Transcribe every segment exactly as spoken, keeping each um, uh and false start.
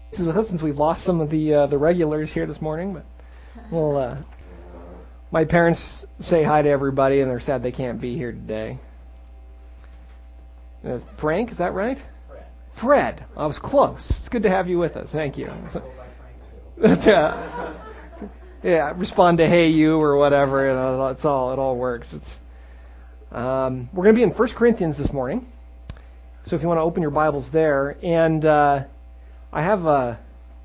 With us since we've lost some of the uh, the regulars here this morning, but well, uh, my parents say hi to everybody, and they're sad they can't be here today. Uh, Frank, is that right? Fred. Fred, I was close. It's good to have you with us. Thank you. So, uh, yeah, respond to "Hey you" or whatever. You know, it's all it all works. It's um, we're going to be in First Corinthians this morning, so if you want to open your Bibles there, and. Uh, I have a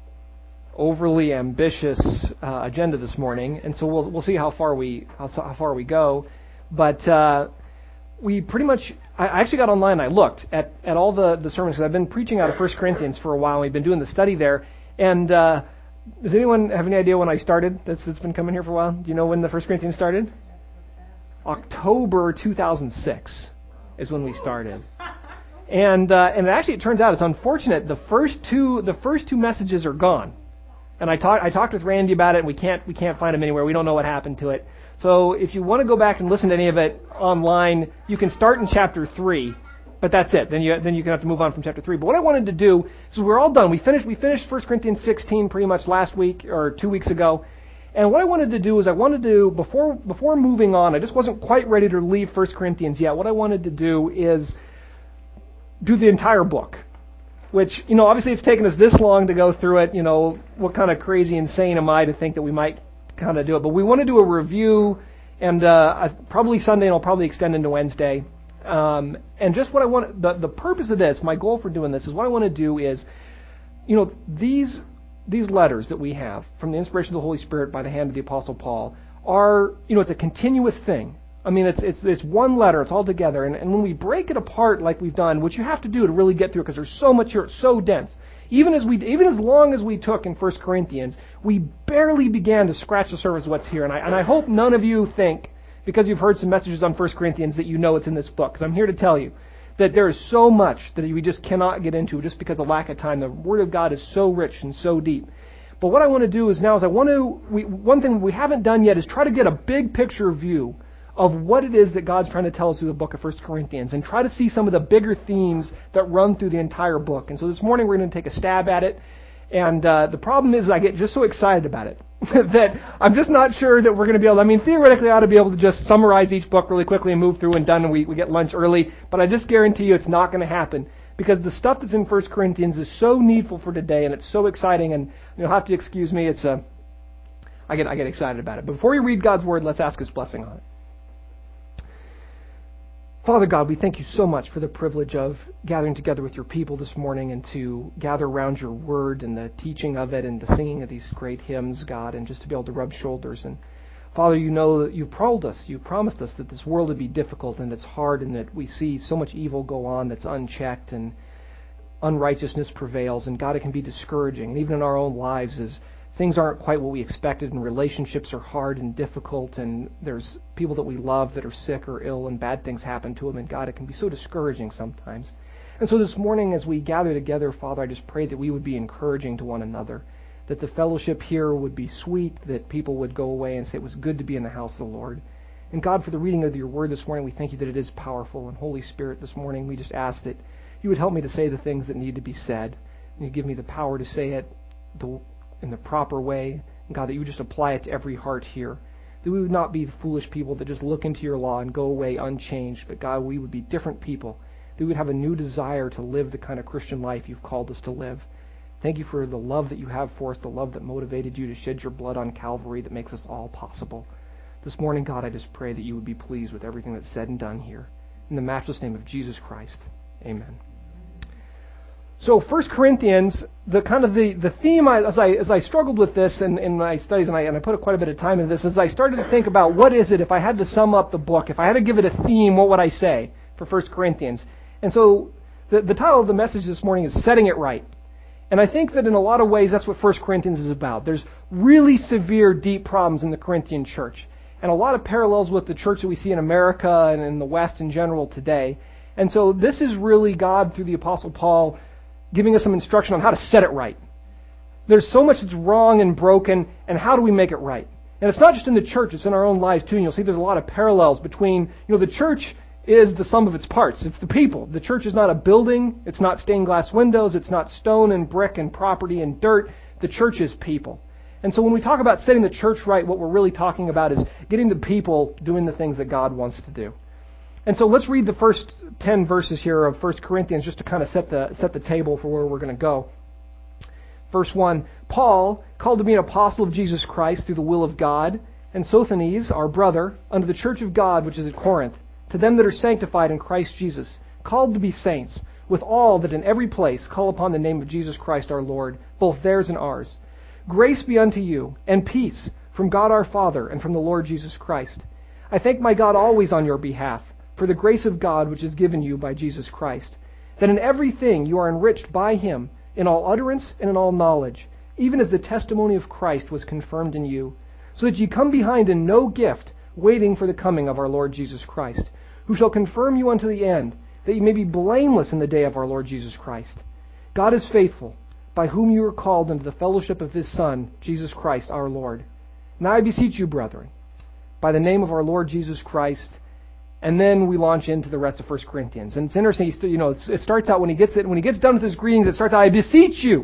overly ambitious uh, agenda this morning, and so we'll we'll see how far we how, how far we go. But uh, we pretty much I actually got online and I looked at, at all the, the sermons because I've been preaching out of First Corinthians for a while. And we've been doing the study there. And uh, does anyone have any idea when I started? That's that's been coming here for a while. Do you know when the First Corinthians started? October two thousand six is when we started. And uh, and actually, it turns out it's unfortunate. The first two the first two messages are gone, and I talked I talked with Randy about it, and we can't we can't find them anywhere. We don't know what happened to it. So if you want to go back and listen to any of it online, you can start in chapter three, but that's it. Then you then you can have to move on from chapter three. But what I wanted to do is we're all done. We finished we finished First Corinthians sixteen pretty much last week or two weeks ago. And what I wanted to do is I wanted to before before moving on. I just wasn't quite ready to leave First Corinthians yet. What I wanted to do is do the entire book, which, you know, obviously it's taken us this long to go through it. You know, what kind of crazy insane am I to think that we might kind of do it? But we want to do a review, and uh, probably Sunday, and I'll probably extend into Wednesday. Um, and just what I want, the, the purpose of this, my goal for doing this is what I want to do is, you know, these these letters that we have from the inspiration of the Holy Spirit by the hand of the Apostle Paul are, you know, it's a continuous thing. I mean, it's it's it's one letter. It's all together. And, and when we break it apart like we've done, which you have to do to really get through it because there's so much here, it's so dense. Even as we, even as long as we took in First Corinthians, we barely began to scratch the surface of what's here. And I and I hope none of you think, because you've heard some messages on First Corinthians, that you know it's in this book. Because I'm here to tell you that there is so much that we just cannot get into just because of lack of time. The Word of God is so rich and so deep. But what I want to do is now is I want to, we, one thing we haven't done yet is try to get a big picture view of what it is that God's trying to tell us through the book of First Corinthians, and try to see some of the bigger themes that run through the entire book. And so this morning we're going to take a stab at it. And uh, the problem is I get just so excited about it that I'm just not sure that we're going to be able to, I mean, theoretically I ought to be able to just summarize each book really quickly and move through and done, and we, we get lunch early. But I just guarantee you it's not going to happen, because the stuff that's in First Corinthians is so needful for today, and it's so exciting. And you'll have to excuse me, it's uh, I get I get excited about it. But before we read God's Word, let's ask His blessing on it. Father God, we thank you so much for the privilege of gathering together with your people this morning and to gather around your word and the teaching of it and the singing of these great hymns, God, and just to be able to rub shoulders. And Father, you know that you've told us, you promised us that this world would be difficult and it's hard, and that we see so much evil go on that's unchecked and unrighteousness prevails. And God, it can be discouraging. And even in our own lives, as things aren't quite what we expected, and relationships are hard and difficult, and there's people that we love that are sick or ill, and bad things happen to them, and God, it can be so discouraging sometimes. And so this morning as we gather together, Father, I just pray that we would be encouraging to one another, that the fellowship here would be sweet, that people would go away and say it was good to be in the house of the Lord. And God, for the reading of your word this morning, we thank you that it is powerful. And Holy Spirit, this morning we just ask that you would help me to say the things that need to be said, and you give me the power to say it the in the proper way. And God, that you would just apply it to every heart here. That we would not be the foolish people that just look into your law and go away unchanged. But God, we would be different people. That we would have a new desire to live the kind of Christian life you've called us to live. Thank you for the love that you have for us, the love that motivated you to shed your blood on Calvary that makes us all possible. This morning, God, I just pray that you would be pleased with everything that's said and done here. In the matchless name of Jesus Christ, amen. So First Corinthians, the kind of the, the theme, I, as I as I struggled with this in, in my studies, and I and I put quite a bit of time into this, as I started to think about what is it, if I had to sum up the book, if I had to give it a theme, what would I say for First Corinthians? And so the, the title of the message this morning is Setting It Right. And I think that in a lot of ways that's what First Corinthians is about. There's really severe, deep problems in the Corinthian church, and a lot of parallels with the church that we see in America and in the West in general today. And so this is really God, through the Apostle Paul, giving us some instruction on how to set it right. There's so much that's wrong and broken, and how do we make it right? And it's not just in the church, it's in our own lives too. And you'll see there's a lot of parallels between, you know, the church is the sum of its parts. It's the people. The church is not a building. It's not stained glass windows. It's not stone and brick and property and dirt. The church is people. And so when we talk about setting the church right, what we're really talking about is getting the people doing the things that God wants to do. And so let's read the first ten verses here of First Corinthians just to kind of set the set the table for where we're going to go. Verse one, Paul, called to be an apostle of Jesus Christ through the will of God, and Sosthenes, our brother, unto the church of God which is at Corinth, to them that are sanctified in Christ Jesus, called to be saints, with all that in every place call upon the name of Jesus Christ our Lord, both theirs and ours. Grace be unto you, and peace, from God our Father, and from the Lord Jesus Christ. I thank my God always on your behalf, for the grace of God which is given you by Jesus Christ, that in everything you are enriched by him, in all utterance and in all knowledge, even as the testimony of Christ was confirmed in you, so that ye come behind in no gift, waiting for the coming of our Lord Jesus Christ, who shall confirm you unto the end, that ye may be blameless in the day of our Lord Jesus Christ. God is faithful, by whom you are called unto the fellowship of his Son, Jesus Christ our Lord. Now I beseech you, brethren, by the name of our Lord Jesus Christ. And then we launch into the rest of First Corinthians. And it's interesting, you know, it starts out when he gets it, when he gets done with his greetings, it starts out, I beseech you.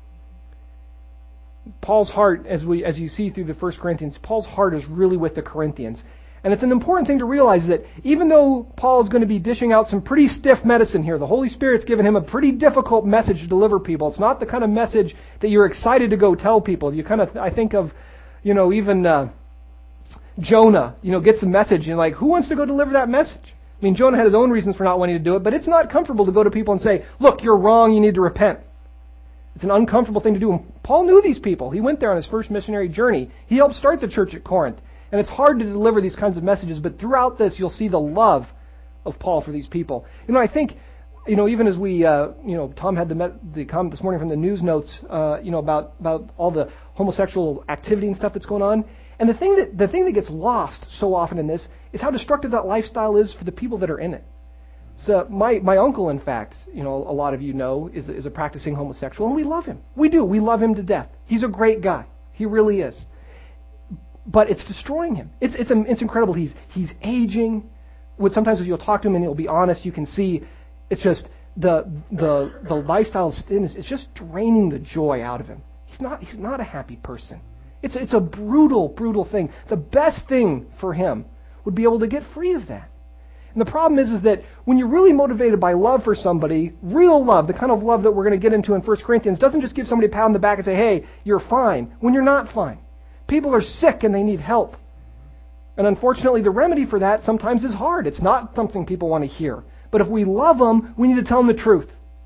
Paul's heart, as we as you see through the First Corinthians, Paul's heart is really with the Corinthians. And it's an important thing to realize that even though Paul is going to be dishing out some pretty stiff medicine here, the Holy Spirit's given him a pretty difficult message to deliver people. It's not the kind of message that you're excited to go tell people. You kind of, I think of, you know, even uh, Jonah, you know, gets a message, and you're like, who wants to go deliver that message? I mean, Jonah had his own reasons for not wanting to do it, but it's not comfortable to go to people and say, look, you're wrong, you need to repent. It's an uncomfortable thing to do. And Paul knew these people. He went there on his first missionary journey. He helped start the church at Corinth. And it's hard to deliver these kinds of messages, but throughout this, you'll see the love of Paul for these people. You know, I think, you know, even as we, uh, you know, Tom had the, the comment this morning from the news notes, uh, you know, about, about all the homosexual activity and stuff that's going on. And the thing that the thing that gets lost so often in this is how destructive that lifestyle is for the people that are in it. So my, my uncle, in fact, you know, a lot of you know, is, is a practicing homosexual, and we love him. We do. We love him to death. He's a great guy. He really is. But it's destroying him. It's it's it's incredible. He's he's aging. With sometimes if you'll talk to him and he'll be honest, you can see it's just the the the lifestyle of sin is it's just draining the joy out of him. He's not he's not a happy person. It's it's a brutal brutal thing. The best thing for him would be able to get free of that. And the problem is, is that when you're really motivated by love for somebody, real love, the kind of love that we're going to get into in First Corinthians, doesn't just give somebody a pat on the back and say, hey, you're fine, when you're not fine. People are sick and they need help. And unfortunately, the remedy for that sometimes is hard. It's not something people want to hear. But if we love them, we need to tell them the truth.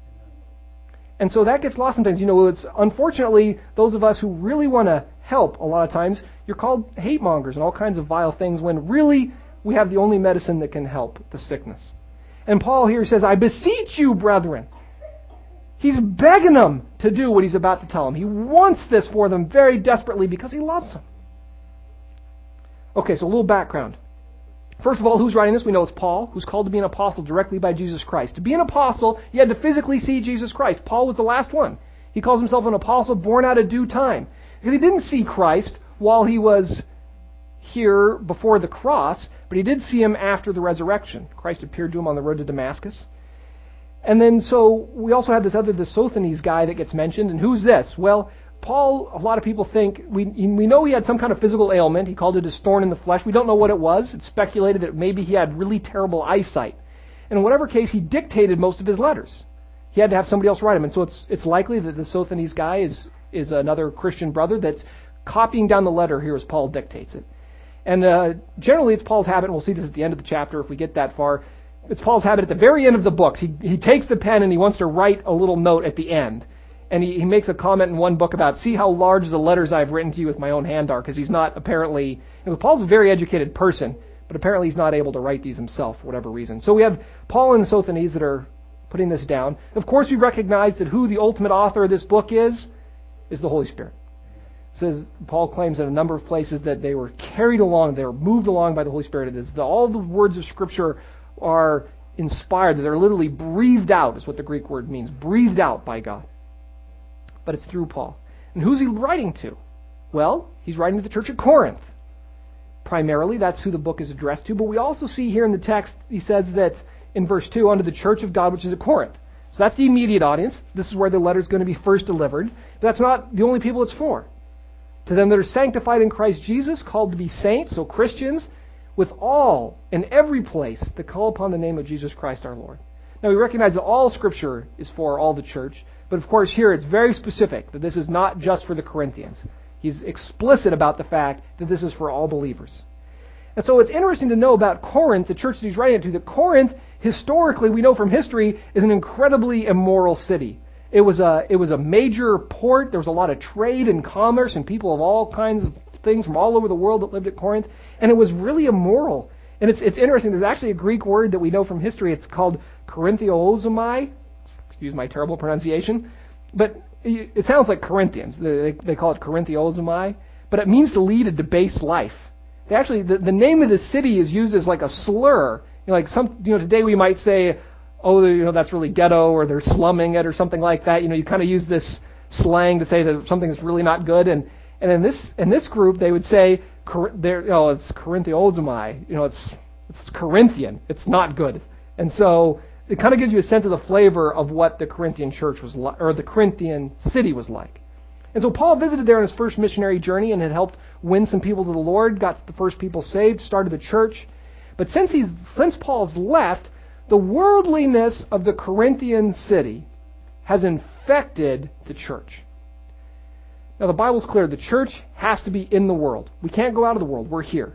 And so that gets lost sometimes. You know, it's unfortunately, those of us who really want to help, a lot of times, you're called hate mongers and all kinds of vile things when really we have the only medicine that can help the sickness. And Paul here says, I beseech you, brethren. He's begging them to do what he's about to tell them. He wants this for them very desperately because he loves them. Okay, so a little background. First of all, who's writing this? We know it's Paul, who's called to be an apostle directly by Jesus Christ. To be an apostle, you had to physically see Jesus Christ. Paul was the last one. He calls himself an apostle born out of due time. Because he didn't see Christ while he was here before the cross, but he did see him after the resurrection. Christ appeared to him on the road to Damascus. And then so we also have this other, the Sosthenes guy that gets mentioned. And who's this? Well, Paul, a lot of people think, we we know he had some kind of physical ailment. He called it his thorn in the flesh. We don't know what it was. It's speculated that maybe he had really terrible eyesight. And in whatever case, he dictated most of his letters. He had to have somebody else write them. And so it's it's likely that the Sosthenes guy is, is another Christian brother that's copying down the letter here as Paul dictates it. And uh, generally it's Paul's habit, and we'll see this at the end of the chapter if we get that far. It's Paul's habit at the very end of the books. He he takes the pen and he wants to write a little note at the end. And he, he makes a comment in one book about, see how large the letters I've written to you with my own hand are, because he's not apparently, you know, Paul's a very educated person, but apparently he's not able to write these himself for whatever reason. So we have Paul and Sosthenes that are putting this down. Of course, we recognize that who the ultimate author of this book is, is the Holy Spirit. It says, Paul claims in a number of places that they were carried along, they were moved along by the Holy Spirit. It is the, all the words of Scripture are inspired, that they're literally breathed out, is what the Greek word means, breathed out by God. But it's through Paul. And who's he writing to? Well, he's writing to the church at Corinth. primarily. That's who the book is addressed to. But we also see here in the text, he says that in verse two, unto the church of God which is at Corinth. So that's the immediate audience. This is where the letter is going to be first delivered. But that's not the only people it's for. To them that are sanctified in Christ Jesus, called to be saints, so Christians, with all and every place that call upon the name of Jesus Christ our Lord. Now we recognize that all Scripture is for all the church, but of course here it's very specific that this is not just for the Corinthians. He's explicit about the fact that this is for all believers. And so it's interesting to know about Corinth, the church that he's writing to, that Corinth, historically, we know from history, is an incredibly immoral city. It was a it was a major port. There was a lot of trade and commerce and people of all kinds of things from all over the world that lived at Corinth. And it was really immoral. And it's it's interesting. There's actually a Greek word that we know from history. It's called Corinthiozomai. Excuse my terrible pronunciation. But it sounds like Corinthians. They, they call it Corinthiozomai. But it means to lead a debased life. They actually, the, the name of the city is used as like a slur. You know, like some, you know, today we might say, oh, you know, that's really ghetto, or they're slumming it, or something like that. You know, you kind of use this slang to say that something is really not good. And and in this in this group, they would say, they're, you know, it's Corinthiozomai. You know, it's it's Corinthian. It's not good. And so it kind of gives you a sense of the flavor of what the Corinthian church was like, or the Corinthian city was like. And so Paul visited there on his first missionary journey and had helped win some people to the Lord, got the first people saved, started the church. But since he's since Paul's left, the worldliness of the Corinthian city has infected the church. Now the Bible's clear. The church has to be in the world. We can't go out of the world. We're here.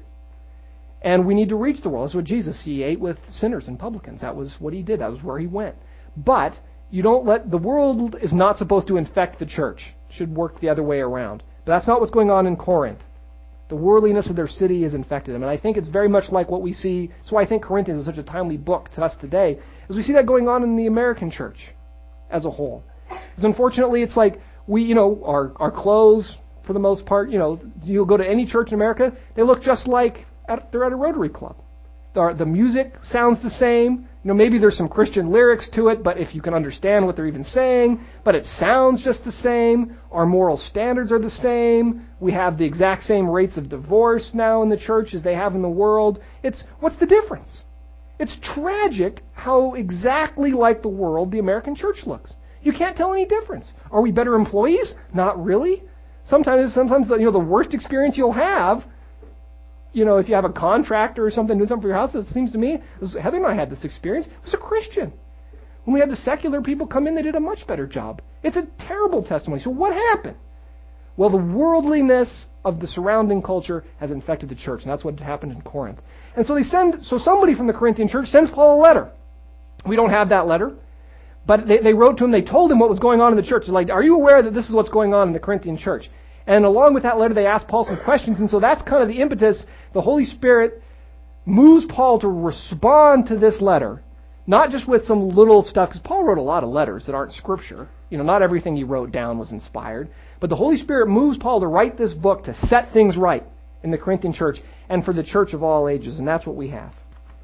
And we need to reach the world. That's what Jesus, he ate with sinners and publicans. That was what he did. That was where he went. But you don't let, the world is not supposed to infect the church. It should work the other way around. But that's not what's going on in Corinth. The worldliness of their city has infected them. And I think it's very much like what we see. So I think Corinthians is such a timely book to us today, as we see that going on in the American church as a whole. Because unfortunately, it's like we, you know, our, our clothes, for the most part, you know, you'll go to any church in America, they look just like at, they're at a Rotary Club. The, the music sounds the same. You know, maybe there's some Christian lyrics to it, but if you can understand what they're even saying, but it sounds just the same. Our moral standards are the same. We have the exact same rates of divorce now in the church as they have in the world. It's, what's the difference? It's tragic how exactly like the world the American church looks. You can't tell any difference. Are we better employees? Not really. Sometimes, sometimes the, you know, the worst experience you'll have, you know, if you have a contractor or something, do something for your house, it seems to me, Heather and I had this experience, it was a Christian. When we had the secular people come in, they did a much better job. It's a terrible testimony. So what happened? Well, the worldliness of the surrounding culture has infected the church, and that's what happened in Corinth. And so they send, so somebody from the Corinthian church sends Paul a letter. We don't have that letter, but they, they wrote to him, they told him what was going on in the church. They're like, are you aware that this is what's going on in the Corinthian church? And along with that letter, they asked Paul some questions, and so that's kind of the impetus. The Holy Spirit moves Paul to respond to this letter, not just with some little stuff, because Paul wrote a lot of letters that aren't Scripture. You know, not everything he wrote down was inspired. But the Holy Spirit moves Paul to write this book to set things right in the Corinthian church and for the church of all ages, and that's what we have.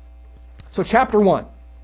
So chapter one.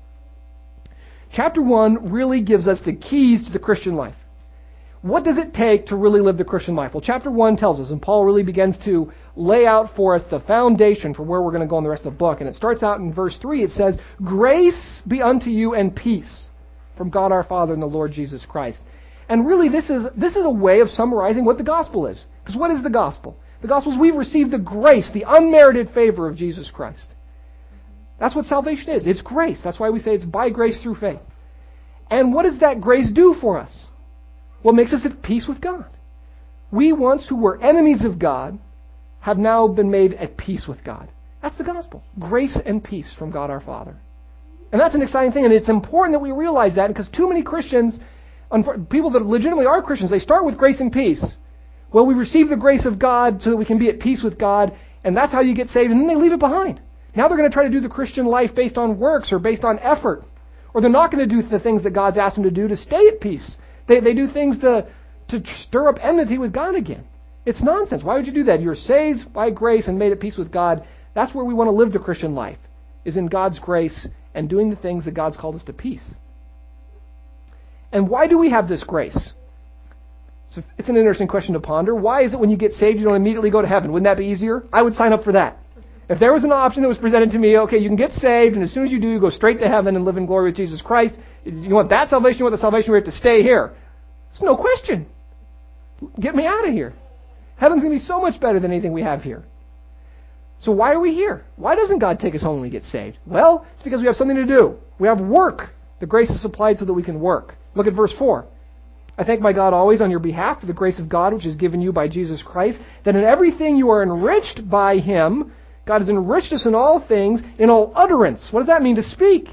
Chapter one really gives us the keys to the Christian life. What does it take to really live the Christian life? Well, chapter one tells us, and Paul really begins to lay out for us the foundation for where we're going to go in the rest of the book. And it starts out in verse three. It says, grace be unto you and peace from God our Father and the Lord Jesus Christ. And really this is this is a way of summarizing what the gospel is. Because what is the gospel? The gospel is we've received the grace, the unmerited favor of Jesus Christ. That's what salvation is. It's grace. That's why we say it's by grace through faith. And what does that grace do for us? Well, it makes us at peace with God. We once who were enemies of God have now been made at peace with God. That's the gospel. Grace and peace from God our Father. And that's an exciting thing, and it's important that we realize that, because too many Christians, people that legitimately are Christians, they start with grace and peace. Well, we receive the grace of God so that we can be at peace with God, and that's how you get saved, and then they leave it behind. Now they're going to try to do the Christian life based on works or based on effort. Or they're not going to do the things that God's asked them to do to stay at peace. They they do things to, to stir up enmity with God again. It's nonsense. Why would you do that? You're saved by grace and made at peace with God. That's where we want to live the Christian life, is in God's grace and doing the things that God's called us to peace. And why do we have this grace? So it's an interesting question to ponder. Why is it when you get saved you don't immediately go to heaven? Wouldn't that be easier? I would sign up for that. If there was an option that was presented to me, okay, you can get saved, and as soon as you do, you go straight to heaven and live in glory with Jesus Christ. You want that salvation, you want the salvation where you have to stay here. There's no question. Get me out of here. Heaven's going to be so much better than anything we have here. So why are we here? Why doesn't God take us home when we get saved? Well, it's because we have something to do. We have work. The grace is supplied so that we can work. Look at verse four. I thank my God always on your behalf for the grace of God which is given you by Jesus Christ, that in everything you are enriched by Him. God has enriched us in all things, in all utterance. What does that mean, to speak?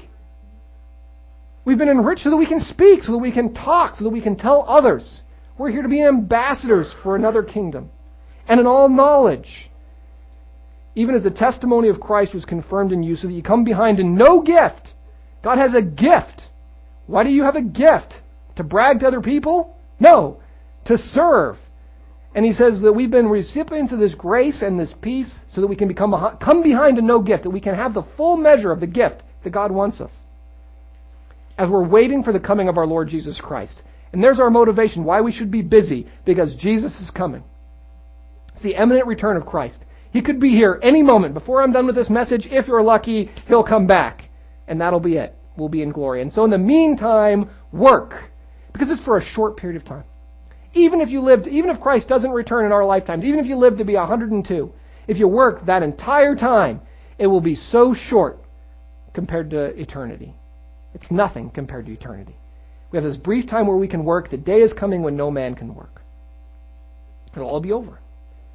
We've been enriched so that we can speak, so that we can talk, so that we can tell others. We're here to be ambassadors for another kingdom. And in all knowledge, even as the testimony of Christ was confirmed in you, so that you come behind in no gift. God has a gift. Why do you have a gift? To brag to other people? No. To serve. And he says that we've been recipients of this grace and this peace so that we can become come behind in no gift, that we can have the full measure of the gift that God wants us. As we're waiting for the coming of our Lord Jesus Christ. And there's our motivation, why we should be busy, because Jesus is coming. It's the imminent return of Christ. He could be here any moment. Before I'm done with this message, if you're lucky, He'll come back. And that'll be it. We'll be in glory. And so in the meantime, work. Because it's for a short period of time. Even if you lived, even if Christ doesn't return in our lifetimes, even if you live to be one hundred two, if you work that entire time, it will be so short compared to eternity. It's nothing compared to eternity. We have this brief time where we can work. The day is coming when no man can work. It'll all be over.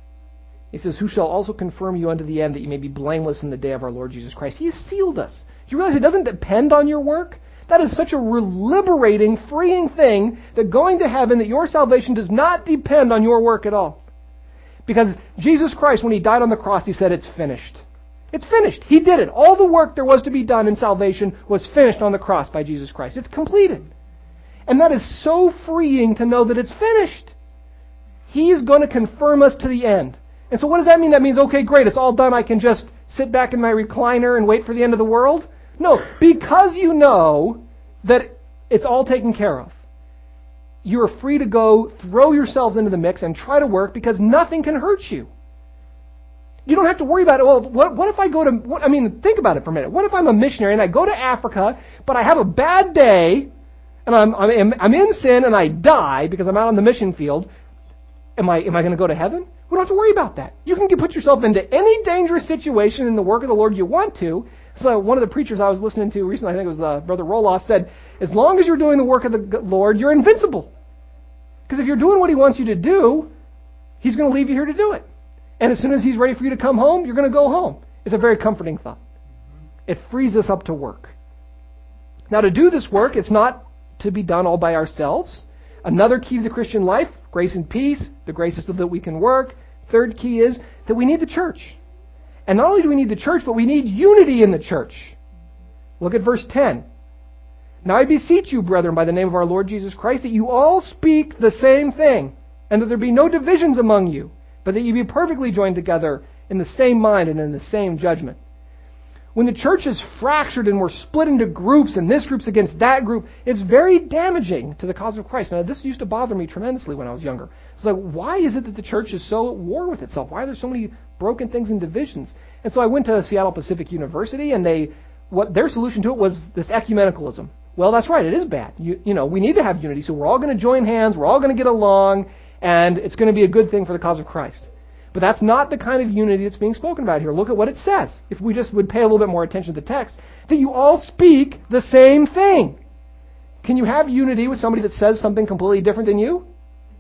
He says, who shall also confirm you unto the end, that you may be blameless in the day of our Lord Jesus Christ. He has sealed us. Do you realize it doesn't depend on your work? That is such a liberating, freeing thing, that going to heaven, that your salvation does not depend on your work at all. Because Jesus Christ, when He died on the cross, He said, it's finished. It's finished. He did it. All the work there was to be done in salvation was finished on the cross by Jesus Christ. It's completed. And that is so freeing to know that it's finished. He is going to confirm us to the end. And so what does that mean? That means, okay, great, it's all done. I can just sit back in my recliner and wait for the end of the world? No, because you know that it's all taken care of. You're free to go throw yourselves into the mix and try to work, because nothing can hurt you. You don't have to worry about it. Well, what, what if I go to, what, I mean, think about it for a minute. What if I'm a missionary and I go to Africa, but I have a bad day, and I'm, I'm, I'm in sin and I die because I'm out on the mission field? Am I, am I going to go to heaven? We don't have to worry about that. You can put yourself into any dangerous situation in the work of the Lord you want to. So one of the preachers I was listening to recently, I think it was uh, Brother Roloff, said, as long as you're doing the work of the Lord, you're invincible. Because if you're doing what He wants you to do, He's going to leave you here to do it. And as soon as He's ready for you to come home, you're going to go home. It's a very comforting thought. It frees us up to work. Now, to do this work, it's not to be done all by ourselves. Another key to the Christian life, grace and peace. The grace is so that we can work. Third key is that we need the church. And not only do we need the church, but we need unity in the church. Look at verse ten. Now I beseech you, brethren, by the name of our Lord Jesus Christ, that you all speak the same thing, and that there be no divisions among you, but that you be perfectly joined together in the same mind and in the same judgment. When the church is fractured and we're split into groups, and this group's against that group, it's very damaging to the cause of Christ. Now, this used to bother me tremendously when I was younger. It's like, why is it that the church is so at war with itself? Why are there so many broken things and divisions? And so I went to Seattle Pacific University, and they, what their solution to it was this ecumenicalism. Well, that's right, it is bad. You, you know, we need to have unity, so we're all going to join hands, we're all going to get along, and it's going to be a good thing for the cause of Christ. But that's not the kind of unity that's being spoken about here. Look at what it says. If we just would pay a little bit more attention to the text, that you all speak the same thing. Can you have unity with somebody that says something completely different than you?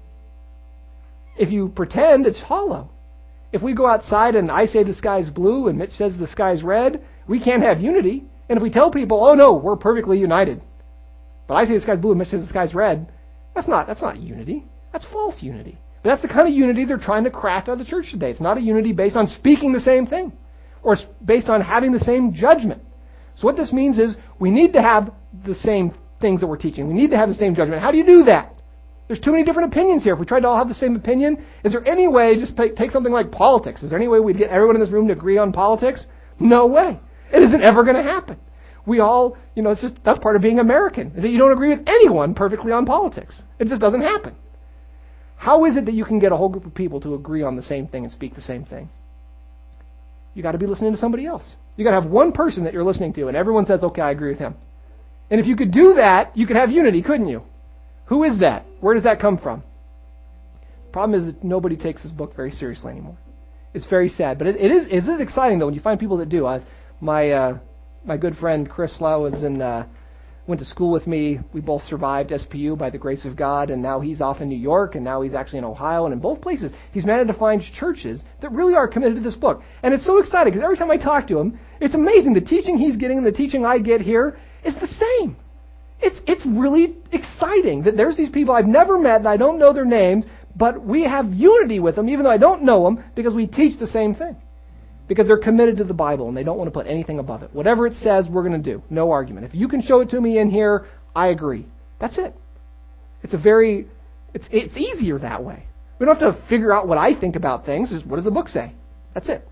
If you pretend, it's hollow. If we go outside and I say the sky's blue and Mitch says the sky's red, we can't have unity. And if we tell people, oh no, we're perfectly united, but I say the sky's blue and Mitch says the sky's red, that's not, that's not unity. That's false unity. But that's the kind of unity they're trying to craft out of the church today. It's not a unity based on speaking the same thing, or it's based on having the same judgment. So what this means is we need to have the same things that we're teaching. We need to have the same judgment. How do you do that? There's too many different opinions here. If we tried to all have the same opinion, is there any way, just take, take something like politics, is there any way we'd get everyone in this room to agree on politics? No way. It isn't ever going to happen. We all, you know, it's just, that's part of being American, is that you don't agree with anyone perfectly on politics. It just doesn't happen. How is it that you can get a whole group of people to agree on the same thing and speak the same thing? You got to be listening to somebody else. You got to have one person that you're listening to, and everyone says, okay, I agree with him. And if you could do that, you could have unity, couldn't you? Who is that? Where does that come from? The problem is that nobody takes this book very seriously anymore. It's very sad, but it, it is it is exciting though when you find people that do. I, my uh, my good friend Chris Lau was in uh, went to school with me. We both survived S P U by the grace of God, and now he's off in New York, and now he's actually in Ohio, and in both places he's managed to find churches that really are committed to this book. And it's so exciting because every time I talk to him, it's amazing. The teaching he's getting and the teaching I get here is the same. It's it's really exciting that there's these people I've never met and I don't know their names, but we have unity with them even though I don't know them because we teach the same thing. Because they're committed to the Bible and they don't want to put anything above it. Whatever it says, we're going to do. No argument. If you can show it to me in here, I agree. That's it. It's a very, it's it's easier that way. We don't have to figure out what I think about things. Just what does the book say? That's it.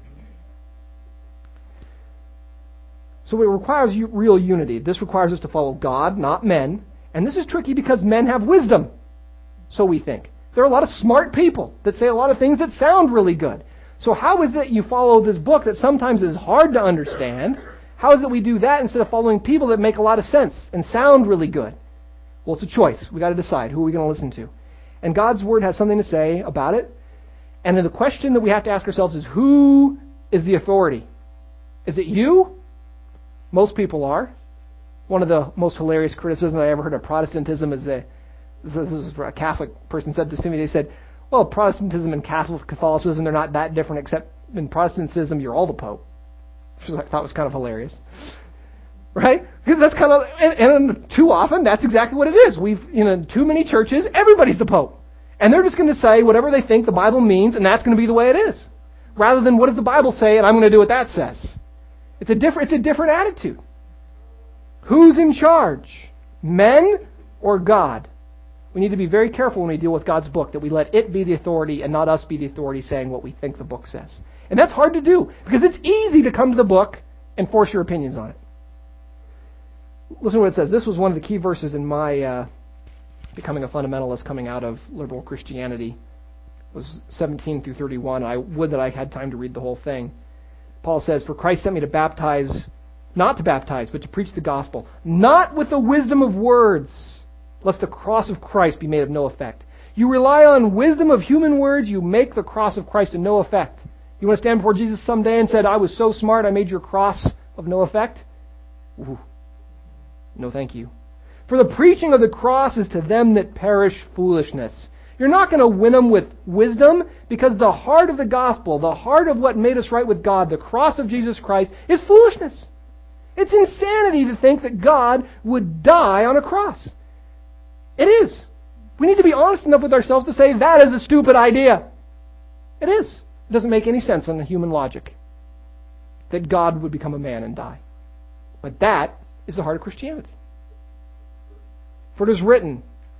So it requires real unity. This requires us to follow God, not men. And this is tricky because men have wisdom. So we think. There are a lot of smart people that say a lot of things that sound really good. So how is it you follow this book that sometimes is hard to understand? How is it we do that instead of following people that make a lot of sense and sound really good? Well, it's a choice. We've got to decide who are we going to listen to. And God's Word has something to say about it. And then the question that we have to ask ourselves is, who is the authority? Is it you? Most people are. One of the most hilarious criticisms I ever heard of Protestantism is that, this is a Catholic person said this to me, they said, well, Protestantism and Catholic Catholicism, they're not that different, except in Protestantism, you're all the Pope. Which I thought was kind of hilarious. Right? Because that's kind of, and, and too often, that's exactly what it is. We've, you know, too many churches, everybody's the Pope. And they're just going to say whatever they think the Bible means, and that's going to be the way it is. Rather than what does the Bible say, and I'm going to do what that says. It's a different, it's a different attitude. Who's in charge? Men or God? We need to be very careful when we deal with God's book that we let it be the authority and not us be the authority saying what we think the book says. And that's hard to do because it's easy to come to the book and force your opinions on it. Listen to what it says. This was one of the key verses in my uh, becoming a fundamentalist coming out of liberal Christianity. It was seventeen through thirty-one. I would that I had time to read the whole thing. Paul says, "For Christ sent me to baptize, not to baptize, but to preach the gospel, not with the wisdom of words, lest the cross of Christ be made of no effect. You rely on wisdom of human words, you make the cross of Christ of no effect." You want to stand before Jesus someday and said, "I was so smart, I made your cross of no effect"? Ooh. No, thank you. "For the preaching of the cross is to them that perish foolishness." You're not going to win them with wisdom because the heart of the gospel, the heart of what made us right with God, the cross of Jesus Christ, is foolishness. It's insanity to think that God would die on a cross. It is. We need to be honest enough with ourselves to say that is a stupid idea. It is. It doesn't make any sense in the human logic that God would become a man and die. But that is the heart of Christianity. "For it is written,"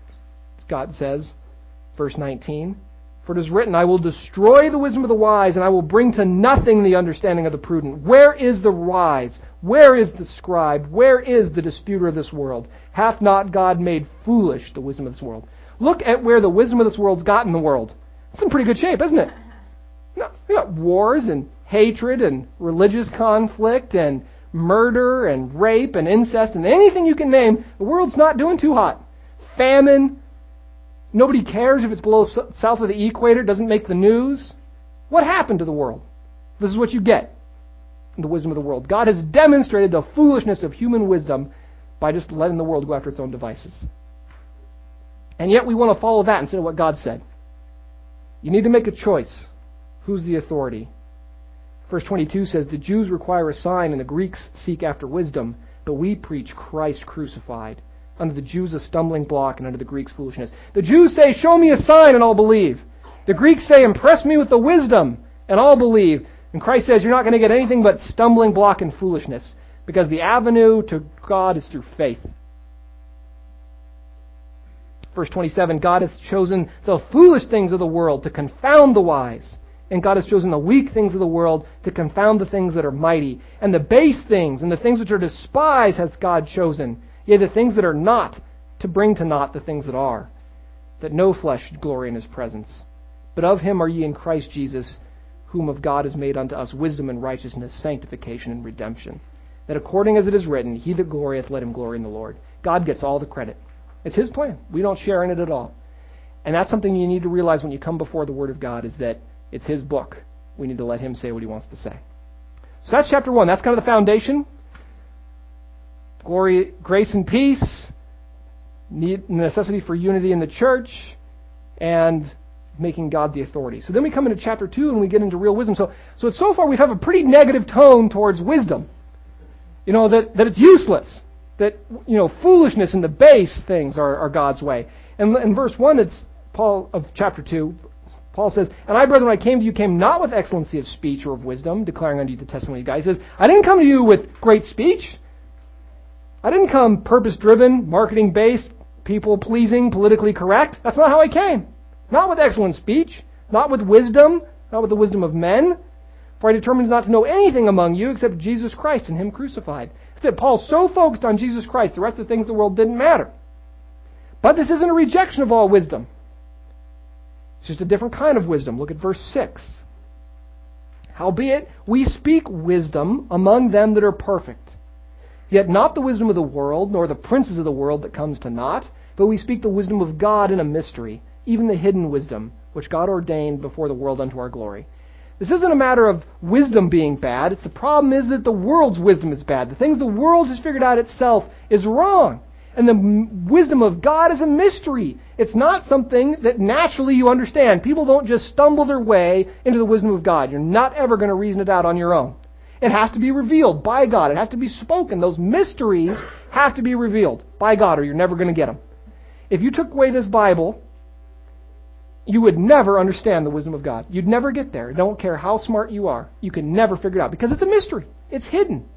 God says, verse nineteen, "For it is written, I will destroy the wisdom of the wise, and I will bring to nothing the understanding of the prudent. Where is the wise? Where is the scribe? Where is the disputer of this world? Hath not God made foolish the wisdom of this world?" Look at where the wisdom of this world's got in the world. It's in pretty good shape, isn't it? We got wars and hatred and religious conflict and murder and rape and incest and anything you can name. The world's not doing too hot. Famine. Nobody cares if it's below south of the equator. It doesn't make the news. What happened to the world? This is what you get in the wisdom of the world. God has demonstrated the foolishness of human wisdom by just letting the world go after its own devices. And yet we want to follow that instead of what God said. You need to make a choice. Who's the authority? Verse twenty-two says, "The Jews require a sign and the Greeks seek after wisdom, but we preach Christ crucified. Unto the Jews a stumbling block and unto the Greeks foolishness." The Jews say, "Show me a sign and I'll believe." The Greeks say, "Impress me with the wisdom and I'll believe." And Christ says, you're not going to get anything but stumbling block and foolishness because the avenue to God is through faith. Verse twenty-seven, "God hath chosen the foolish things of the world to confound the wise. And God has chosen the weak things of the world to confound the things that are mighty. And the base things and the things which are despised hath God chosen. Yea, the things that are not, to bring to naught the things that are, that no flesh should glory in his presence. But of him are ye in Christ Jesus, whom of God is made unto us wisdom and righteousness, sanctification and redemption. That according as it is written, he that glorieth, let him glory in the Lord. God gets all the credit. It's his plan. We don't share in it at all. And that's something you need to realize when you come before the Word of God, is that it's his book. We need to let him say what he wants to say. So that's chapter one. That's kind of the foundation. Glory, grace and peace, need, necessity for unity in the church, and making God the authority. So then we come into chapter two and we get into real wisdom. So, so so far we have a pretty negative tone towards wisdom. You know, that, that it's useless. That, you know, foolishness and the base things are, are God's way. And in verse one, it's Paul of chapter two, Paul says, and I, brethren, when I came to you, came not with excellency of speech or of wisdom, declaring unto you the testimony of God. He says, I didn't come to you with great speech. I didn't come purpose-driven, marketing-based, people-pleasing, politically correct. That's not how I came. Not with excellent speech, not with wisdom, not with the wisdom of men. For I determined not to know anything among you except Jesus Christ and him crucified. That's it. Paul's so focused on Jesus Christ, the rest of the things of the world didn't matter. But this isn't a rejection of all wisdom. It's just a different kind of wisdom. Look at verse six. Howbeit, we speak wisdom among them that are perfect. Yet not the wisdom of the world, nor the princes of the world that comes to naught, but we speak the wisdom of God in a mystery, even the hidden wisdom, which God ordained before the world unto our glory. This isn't a matter of wisdom being bad. It's the problem is that the world's wisdom is bad. The things the world has figured out itself is wrong. And the wisdom of God is a mystery. It's not something that naturally you understand. People don't just stumble their way into the wisdom of God. You're not ever going to reason it out on your own. It has to be revealed by God. It has to be spoken. Those mysteries have to be revealed by God, or you're never going to get them. If you took away this Bible, you would never understand the wisdom of God. You'd never get there. Don't care how smart you are. You can never figure it out because it's a mystery. It's hidden.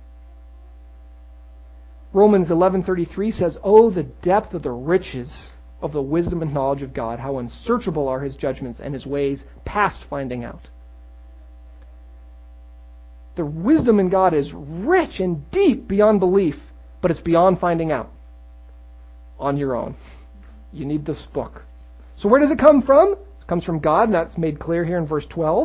Romans eleven thirty-three says, "Oh, the depth of the riches of the wisdom and knowledge of God, how unsearchable are his judgments and his ways past finding out." The wisdom in God is rich and deep beyond belief, but it's beyond finding out on your own. You need this book. So where does it come from? It comes from God, and that's made clear here in verse twelve.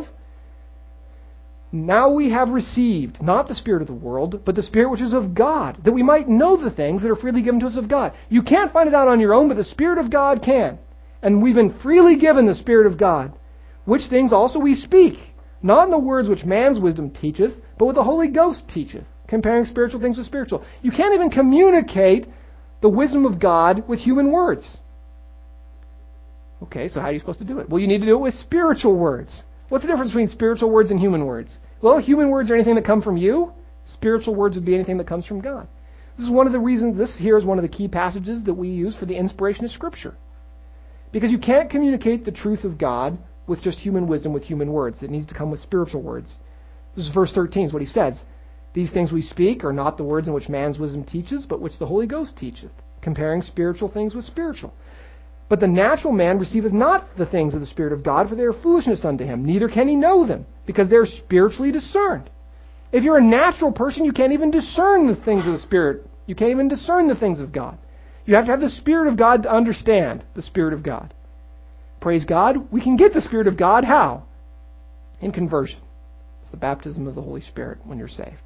Now we have received not the spirit of the world, but the Spirit which is of God, that we might know the things that are freely given to us of God. You can't find it out on your own, but the Spirit of God can. And we've been freely given the Spirit of God, which things also we speak, not in the words which man's wisdom teacheth, but what the Holy Ghost teacheth, comparing spiritual things with spiritual. You can't even communicate the wisdom of God with human words. Okay, so how are you supposed to do it? Well, you need to do it with spiritual words. What's the difference between spiritual words and human words? Well, human words are anything that come from you. Spiritual words would be anything that comes from God. This is one of the reasons, this here is one of the key passages that we use for the inspiration of Scripture. Because you can't communicate the truth of God with just human wisdom, with human words. It needs to come with spiritual words. This is verse thirteen, is what he says. These things we speak are not the words in which man's wisdom teaches, but which the Holy Ghost teacheth, comparing spiritual things with spiritual. But the natural man receiveth not the things of the Spirit of God, for they are foolishness unto him. Neither can he know them, because they are spiritually discerned. If you're a natural person, you can't even discern the things of the Spirit. You can't even discern the things of God. You have to have the Spirit of God to understand the Spirit of God. Praise God. We can get the Spirit of God. How? In conversion. It's the baptism of the Holy Spirit when you're saved.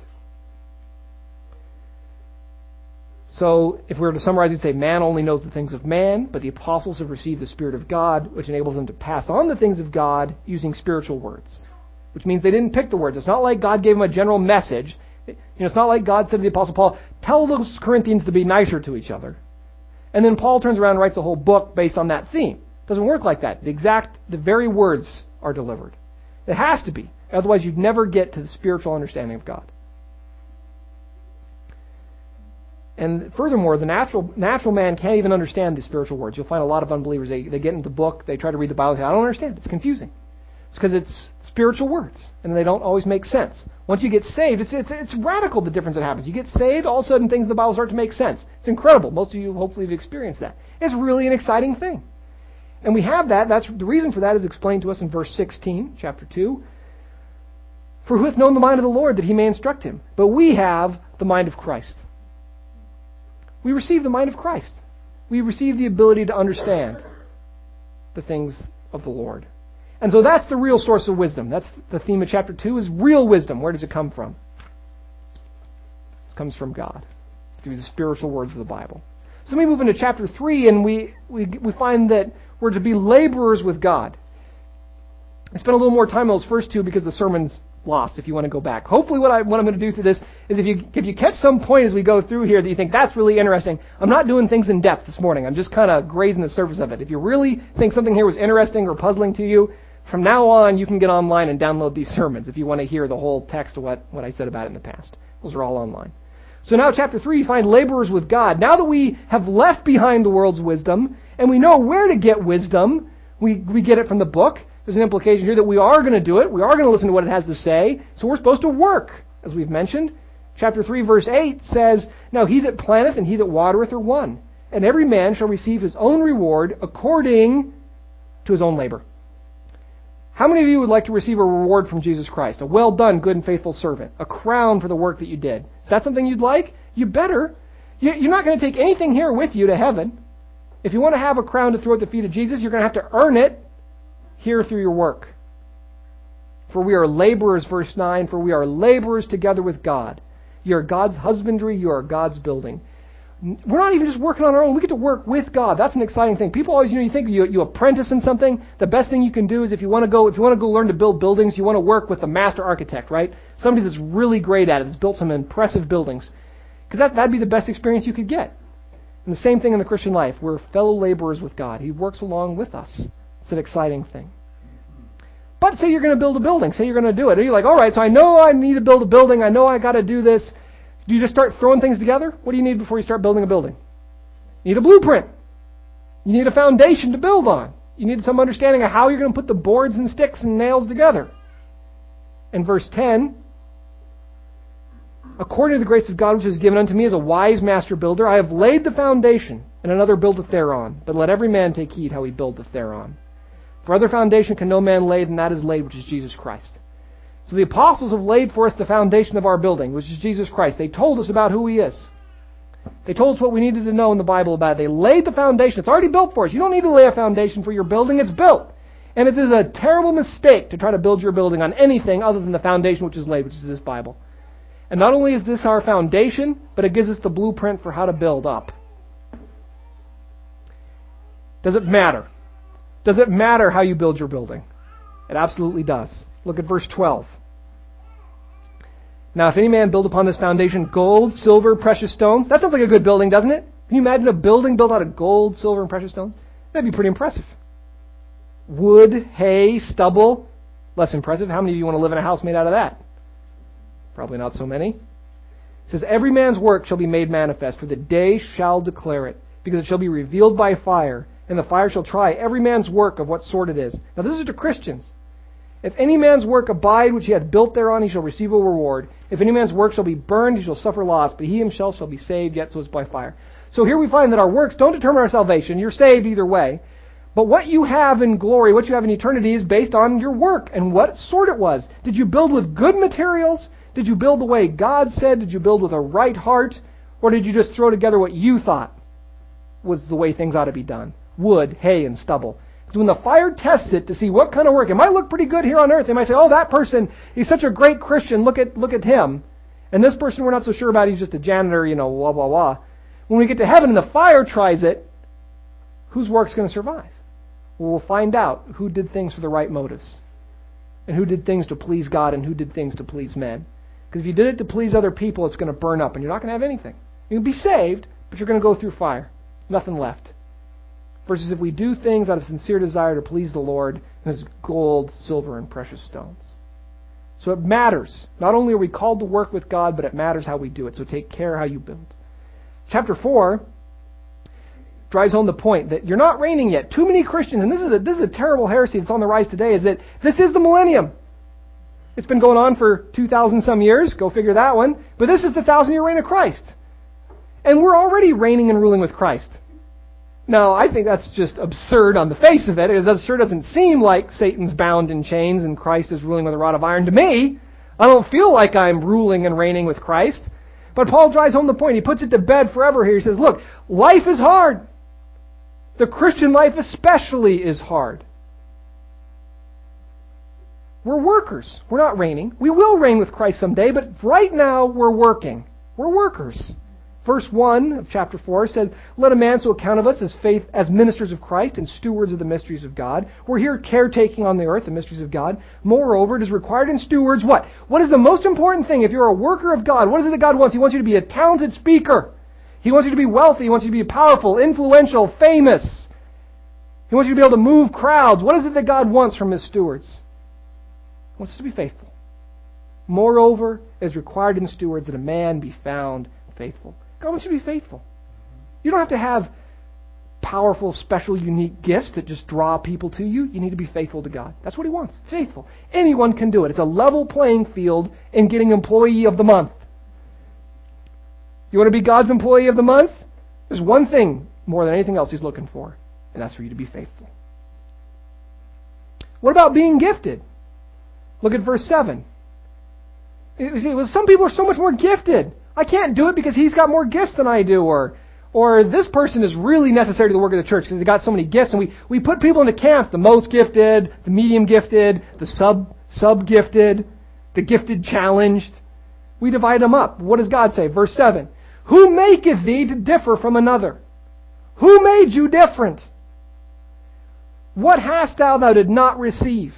So, if we were to summarize, we'd say man only knows the things of man, but the apostles have received the Spirit of God, which enables them to pass on the things of God using spiritual words. Which means they didn't pick the words. It's not like God gave them a general message. You know, it's not like God said to the Apostle Paul, tell those Corinthians to be nicer to each other. And then Paul turns around and writes a whole book based on that theme. It doesn't work like that. The exact, the very words are delivered. It has to be. Otherwise you'd never get to the spiritual understanding of God. And furthermore, the natural natural man can't even understand the spiritual words. You'll find a lot of unbelievers, they, they get into the book, they try to read the Bible, and say, I don't understand. It's confusing. It's because it's spiritual words, and they don't always make sense. Once you get saved, it's, it's, it's radical, the difference that happens. You get saved, all of a sudden things in the Bible start to make sense. It's incredible. Most of you hopefully have experienced that. It's really an exciting thing. And we have that. That's the reason for that is explained to us in verse sixteen, chapter two. For who hath known the mind of the Lord that he may instruct him? But we have the mind of Christ. We receive the mind of Christ. We receive the ability to understand the things of the Lord. And so that's the real source of wisdom. That's the theme of chapter two, is real wisdom. Where does it come from? It comes from God, through the spiritual words of the Bible. So we move into chapter three, and we, we, we find that we're to be laborers with God. I spent a little more time on those first two because the sermon's lost, if you want to go back. Hopefully what, I, what I'm going to do through this is if you if you catch some point as we go through here that you think that's really interesting, I'm not doing things in depth this morning. I'm just kind of grazing the surface of it. If you really think something here was interesting or puzzling to you, from now on you can get online and download these sermons if you want to hear the whole text of what, what I said about it in the past. Those are all online. So now chapter three, you find laborers with God. Now that we have left behind the world's wisdom and we know where to get wisdom, we, we get it from the book. There's an implication here that we are going to do it. We are going to listen to what it has to say. So we're supposed to work, as we've mentioned. Chapter three, verse eight says, "Now he that planteth and he that watereth are one, and every man shall receive his own reward according to his own labor." How many of you would like to receive a reward from Jesus Christ? A well done, good and faithful servant. A crown for the work that you did. Is that something you'd like? You better. You're not going to take anything here with you to heaven. If you want to have a crown to throw at the feet of Jesus, you're going to have to earn it here through your work. "For we are laborers," verse nine, "for we are laborers together with God. You are God's husbandry, you are God's building." We're not even just working on our own. We get to work with God. That's an exciting thing. People always, you know, you think you, you apprentice in something. The best thing you can do is if you want to go, if you want to go learn to build buildings, you want to work with the master architect, right? Somebody that's really great at it, that's built some impressive buildings. Because that, that'd be the best experience you could get. And the same thing in the Christian life. We're fellow laborers with God. He works along with us. It's an exciting thing. But say you're going to build a building. Say you're going to do it. And you're like, all right, so I know I need to build a building. I know I got to do this. Do you just start throwing things together? What do you need before you start building a building? You need a blueprint. You need a foundation to build on. You need some understanding of how you're going to put the boards and sticks and nails together. In verse ten, "According to the grace of God which is given unto me as a wise master builder, I have laid the foundation, and another buildeth thereon. But let every man take heed how he buildeth thereon. For other foundation can no man lay than that is laid, which is Jesus Christ." So the apostles have laid for us the foundation of our building, which is Jesus Christ. They told us about who He is. They told us what we needed to know in the Bible about it. They laid the foundation. It's already built for us. You don't need to lay a foundation for your building. It's built. And it is a terrible mistake to try to build your building on anything other than the foundation which is laid, which is this Bible. And not only is this our foundation, but it gives us the blueprint for how to build up. Does it matter? Does it matter how you build your building? It absolutely does. Look at verse twelve. "Now if any man build upon this foundation gold, silver, precious stones." That sounds like a good building, doesn't it? Can you imagine a building built out of gold, silver, and precious stones? That'd be pretty impressive. Wood, hay, stubble. Less impressive. How many of you want to live in a house made out of that? Probably not so many. It says, "Every man's work shall be made manifest, for the day shall declare it, because it shall be revealed by fire, and the fire shall try every man's work of what sort it is." Now this is to Christians. "If any man's work abide which he hath built thereon, he shall receive a reward. If any man's work shall be burned, he shall suffer loss, but he himself shall be saved, yet so is by fire." So here we find that our works don't determine our salvation. You're saved either way. But what you have in glory, what you have in eternity, is based on your work and what sort it was. Did you build with good materials? Did you build the way God said? Did you build with a right heart? Or did you just throw together what you thought was the way things ought to be done? Wood, hay, and stubble. Because when the fire tests it to see what kind of work, it might look pretty good here on earth. They might say, "Oh, that person, he's such a great Christian. Look at look at him." And this person we're not so sure about. He's just a janitor, you know, blah, blah, blah. When we get to heaven and the fire tries it, whose work's going to survive? Well, we'll find out who did things for the right motives. And who did things to please God and who did things to please men. Because if you did it to please other people, it's going to burn up and you're not going to have anything. You can be saved, but you're going to go through fire. Nothing left. Versus if we do things out of sincere desire to please the Lord, there's gold, silver, and precious stones. So it matters. Not only are we called to work with God, but it matters how we do it. So take care how you build. Chapter four drives home the point that you're not reigning yet. Too many Christians, and this is a, this is a terrible heresy that's on the rise today, is that this is the millennium. It's been going on for two thousand some years. Go figure that one. But this is the thousand-year reign of Christ. And we're already reigning and ruling with Christ. Now, I think that's just absurd on the face of it. It sure doesn't seem like Satan's bound in chains and Christ is ruling with a rod of iron to me. I don't feel like I'm ruling and reigning with Christ. But Paul drives home the point. He puts it to bed forever here. He says, look, life is hard. The Christian life especially is hard. We're workers. We're not reigning. We will reign with Christ someday, but right now we're working. We're workers. Verse one of chapter four says, "Let a man so account of us as faith as ministers of Christ and stewards of the mysteries of God." We're here caretaking on the earth the mysteries of God. Moreover, it is required in stewards what? What is the most important thing if you're a worker of God? What is it that God wants? He wants you to be a talented speaker. He wants you to be wealthy. He wants you to be powerful, influential, famous. He wants you to be able to move crowds. What is it that God wants from His stewards? He wants us to be faithful. Moreover, it is required in stewards that a man be found faithful. God wants you to be faithful. You don't have to have powerful, special, unique gifts that just draw people to you. You need to be faithful to God. That's what He wants. Faithful. Anyone can do it. It's a level playing field in getting Employee of the Month. You want to be God's Employee of the Month? There's one thing more than anything else He's looking for, and that's for you to be faithful. What about being gifted? Look at verse seven. You see, well, some people are so much more gifted. I can't do it because he's got more gifts than I do, or or this person is really necessary to the work of the church because they've got so many gifts. And we, we put people into camps, the most gifted, the medium gifted, the sub sub gifted, the gifted challenged. We divide them up. What does God say? Verse seven. Who maketh thee to differ from another? Who made you different? What hast thou thou did not receive?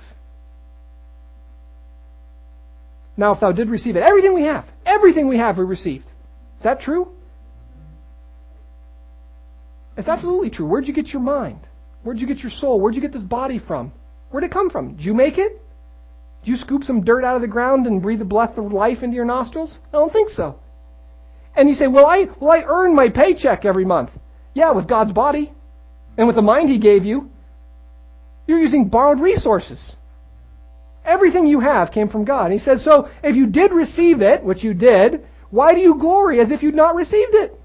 Now if thou did receive it, everything we have, everything we have we received. Is that true? It's absolutely true. Where'd you get your mind? Where'd you get your soul? Where'd you get this body from? Where'd it come from? Did you make it? Did you scoop some dirt out of the ground and breathe the breath of life into your nostrils? I don't think so. And you say, well, I, well, I earn my paycheck every month. Yeah, with God's body and with the mind He gave you. You're using borrowed resources. Everything you have came from God. And He says, so if you did receive it, which you did, why do you glory as if you'd not received it?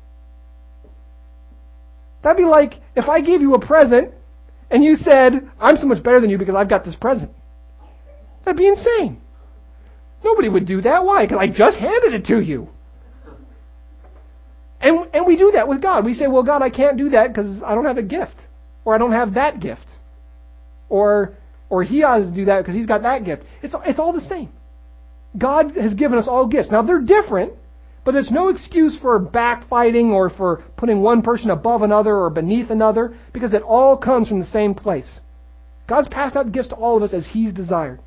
That'd be like if I gave you a present and you said, I'm so much better than you because I've got this present. That'd be insane. Nobody would do that. Why? Because I just handed it to you. And and we do that with God. We say, well, God, I can't do that because I don't have a gift. Or I don't have that gift. Or or He ought to do that because He's got that gift. It's, it's all the same. God has given us all gifts. Now, they're different, but there's no excuse for backfighting or for putting one person above another or beneath another because it all comes from the same place. God's passed out gifts to all of us as He's desired.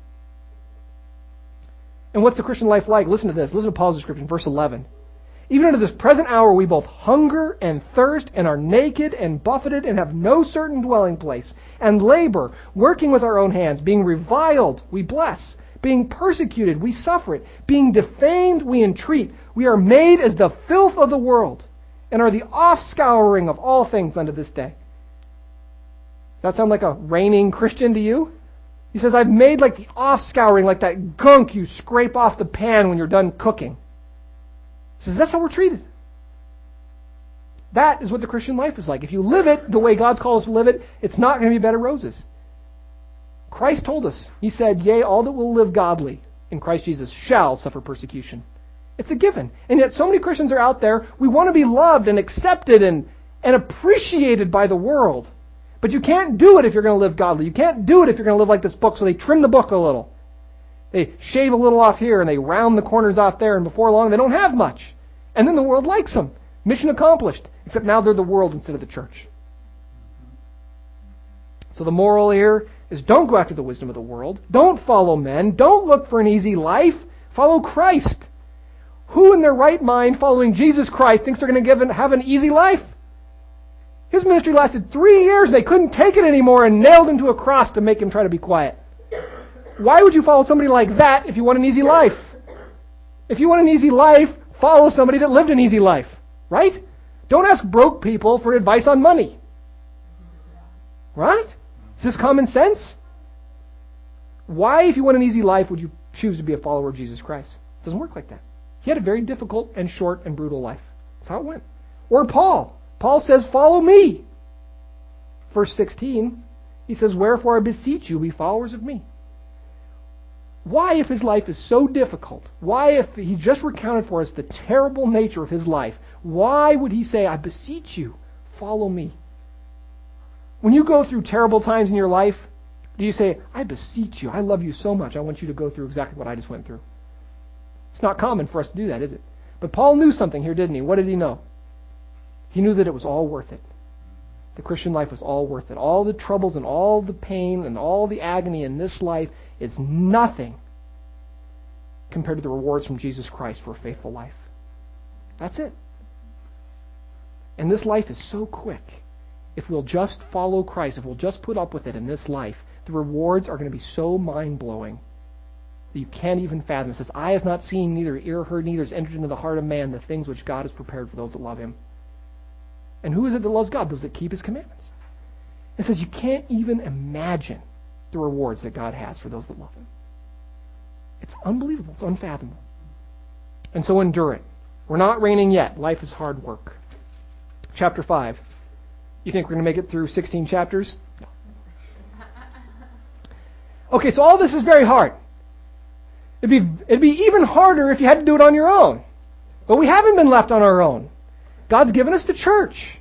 And what's the Christian life like? Listen to this. Listen to Paul's description, verse eleven. Even unto this present hour we both hunger and thirst and are naked and buffeted and have no certain dwelling place and labor, working with our own hands, being reviled, we bless, being persecuted, we suffer it, being defamed, we entreat. We are made as the filth of the world and are the offscouring of all things unto this day. Does that sound like a reigning Christian to you? He says, I've made like the offscouring, like that gunk you scrape off the pan when you're done cooking. He says, that's how we're treated. That is what the Christian life is like. If you live it the way God's called us to live it, it's not going to be bed of roses. Christ told us, He said, yea, all that will live godly in Christ Jesus shall suffer persecution. It's a given. And yet so many Christians are out there, we want to be loved and accepted and, and appreciated by the world. But you can't do it if you're going to live godly. You can't do it if you're going to live like this book, so they trim the book a little. They shave a little off here and they round the corners off there, and before long they don't have much. And then the world likes them. Mission accomplished. Except now they're the world instead of the church. So the moral here is don't go after the wisdom of the world. Don't follow men. Don't look for an easy life. Follow Christ. Who in their right mind following Jesus Christ thinks they're going to give an, have an easy life? His ministry lasted three years and they couldn't take it anymore and nailed Him to a cross to make Him try to be quiet. Why would you follow somebody like that if you want an easy life? If you want an easy life, follow somebody that lived an easy life. Right? Don't ask broke people for advice on money. Right? Is this common sense? Why, if you want an easy life, would you choose to be a follower of Jesus Christ? It doesn't work like that. He had a very difficult and short and brutal life. That's how it went. Or Paul. Paul says, follow me. Verse sixteen, he says, wherefore I beseech you, be followers of me. Why, if his life is so difficult, why, if he just recounted for us the terrible nature of his life, why would he say, I beseech you, follow me? When you go through terrible times in your life, Do you say, I beseech you, I love you so much, I want you to go through exactly what I just went through? It's not common for us to do that, is it? But Paul knew something here, didn't he? What did he know? He knew that it was all worth it. The Christian life was all worth it. All the troubles and all the pain and all the agony in this life is nothing compared to the rewards from Jesus Christ for a faithful life. That's it. And this life is so quick. If we'll just follow Christ, if we'll just put up with it in this life, the rewards are going to be so mind-blowing that you can't even fathom. It says, eye has not seen, neither ear heard, neither has entered into the heart of man the things which God has prepared for those that love Him. And who is it that loves God? Those that keep His commandments. It says you can't even imagine the rewards that God has for those that love Him. It's unbelievable. It's unfathomable. And so endure it. We're not reigning yet. Life is hard work. Chapter five. You think we're going to make it through sixteen chapters? No. Okay, so all this is very hard. It'd be, it'd be even harder if you had to do it on your own. But we haven't been left on our own. God's given us the church.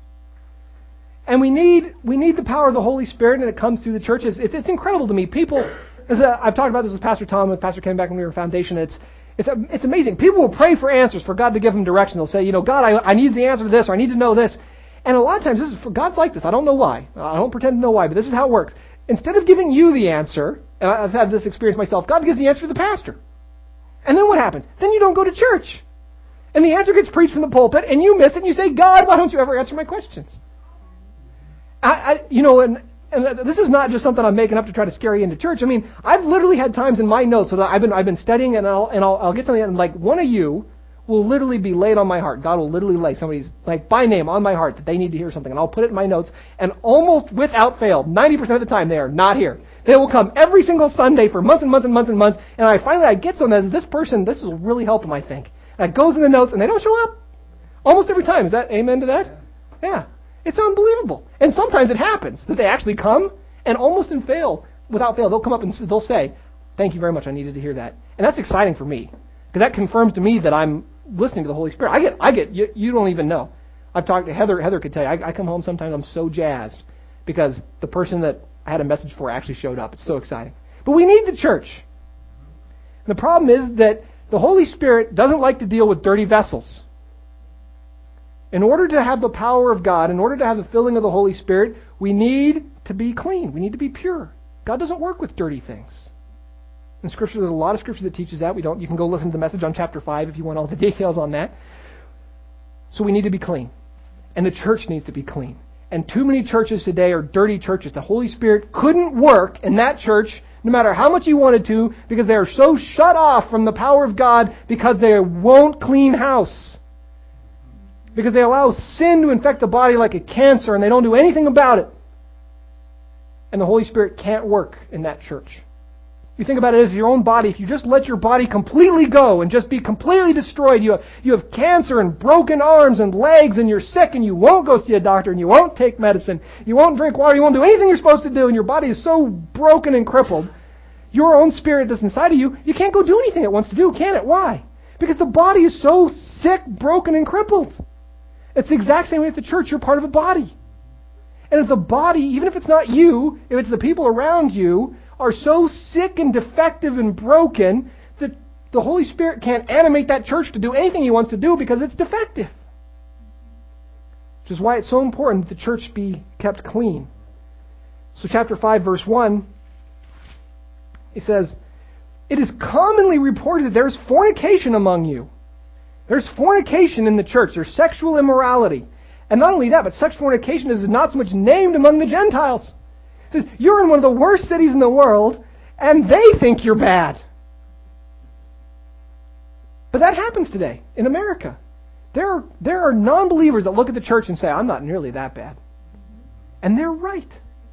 And we need we need the power of the Holy Spirit, and it comes through the church. It's, it's, it's incredible to me. People, as a, I've talked about this with Pastor Tom, and Pastor came back when we were in Foundation. It's it's it's amazing. People will pray for answers, for God to give them direction. They'll say, you know, God, I, I need the answer to this, or I need to know this. And a lot of times, this is for God's like this. I don't know why. I don't pretend to know why, but this is how it works. Instead of giving you the answer, and I've had this experience myself, God gives the answer to the pastor. And then what happens? Then you don't go to church. And the answer gets preached from the pulpit, and you miss it, and you say, God, why don't you ever answer my questions? I, I you know, and, and this is not just something I'm making up to try to scare you into church. I mean, I've literally had times in my notes, so that I've been I've been studying, and I'll and I'll, I'll get something, and like one of you will literally be laid on my heart. God will literally lay somebody's, like by name, on my heart that they need to hear something, and I'll put it in my notes, and almost without fail, ninety percent of the time, they are not here. They will come every single Sunday for months and months and months and months, and I finally I get something that this person, this will really help them, I think. That goes in the notes, and they don't show up. Almost every time. Is that amen to that? Yeah. yeah. It's unbelievable. And sometimes it happens that they actually come, and almost in fail, without fail, they'll come up and they'll say, thank you very much, I needed to hear that. And that's exciting for me, because that confirms to me that I'm listening to the Holy Spirit. I get, I get, you, you don't even know. I've talked to Heather, Heather could tell you, I, I come home sometimes, I'm so jazzed, because the person that I had a message for actually showed up. It's so exciting. But we need the church. And the problem is that the Holy Spirit doesn't like to deal with dirty vessels. In order to have the power of God, in order to have the filling of the Holy Spirit, we need to be clean. We need to be pure. God doesn't work with dirty things. In Scripture, there's a lot of Scripture that teaches that. We don't. You can go listen to the message on chapter five if you want all the details on that. So we need to be clean. And the church needs to be clean. And too many churches today are dirty churches. The Holy Spirit couldn't work in that church no matter how much He wanted to, because they are so shut off from the power of God because they won't clean house. Because they allow sin to infect the body like a cancer and they don't do anything about it. And the Holy Spirit can't work in that church. You think about it as your own body. If you just let your body completely go and just be completely destroyed, you have, you have cancer and broken arms and legs, and you're sick, and you won't go see a doctor, and you won't take medicine, you won't drink water, you won't do anything you're supposed to do, and your body is so broken and crippled, your own spirit that's inside of you, you can't go do anything it wants to do, can it? Why? Because the body is so sick, broken, and crippled. It's the exact same way with the church. You're part of a body. And if the body, even if it's not you, if it's the people around you, are so sick and defective and broken that the Holy Spirit can't animate that church to do anything He wants to do because it's defective. Which is why it's so important that the church be kept clean. So chapter five, verse one, he says, it is commonly reported that there's fornication among you. There's fornication in the church. There's sexual immorality. And not only that, but sex fornication is not so much named among the Gentiles. It says, you're in one of the worst cities in the world, and they think you're bad. But that happens today in America. There are, there are non-believers that look at the church and say, I'm not nearly that bad. And they're right.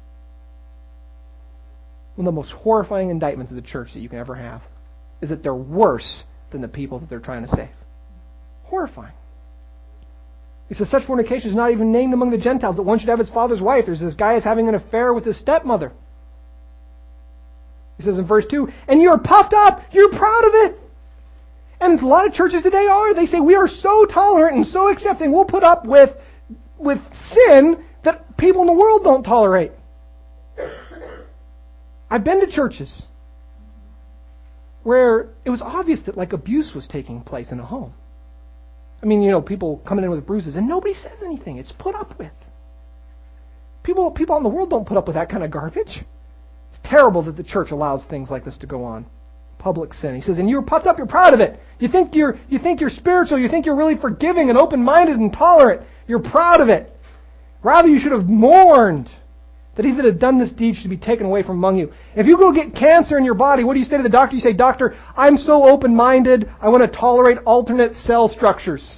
One of the most horrifying indictments of the church that you can ever have is that they're worse than the people that they're trying to save. Horrifying. He says such fornication is not even named among the Gentiles, that one should have his father's wife. There's this guy is having an affair with his stepmother. He says in verse two, and you're puffed up, you're proud of it. And a lot of churches today are. They say we are so tolerant and so accepting, we'll put up with, with sin that people in the world don't tolerate. I've been to churches where it was obvious that like abuse was taking place in a home. I mean, you know, people coming in with bruises and nobody says anything. It's put up with. People, people out in the world don't put up with that kind of garbage. It's terrible that the church allows things like this to go on. Public sin. He says, and you're puffed up, you're proud of it. You think you're, you think you're spiritual. You think you're really forgiving and open-minded and tolerant. You're proud of it. Rather, you should have mourned that he that had done this deed should be taken away from among you. If you go get cancer in your body, what do you say to the doctor? You say, doctor, I'm so open-minded, I want to tolerate alternate cell structures.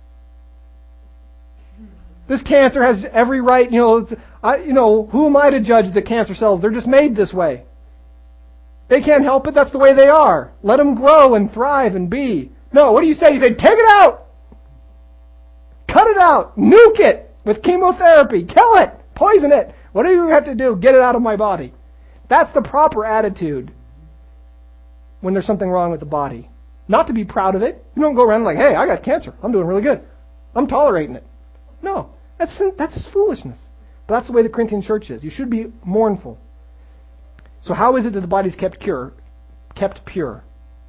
This cancer has every right, you know, it's, I, you know, who am I to judge the cancer cells? They're just made this way. They can't help it, that's the way they are. Let them grow and thrive and be. No, what do you say? You say, take it out! Cut it out! Nuke it with chemotherapy! Kill it! Poison it! Whatever you have to do, get it out of my body. That's the proper attitude when there's something wrong with the body. Not to be proud of it. You don't go around like, hey, I got cancer. I'm doing really good. I'm tolerating it. No, that's that's foolishness. But that's the way the Corinthian church is. You should be mournful. So how is it that the body is kept pure? Kept pure?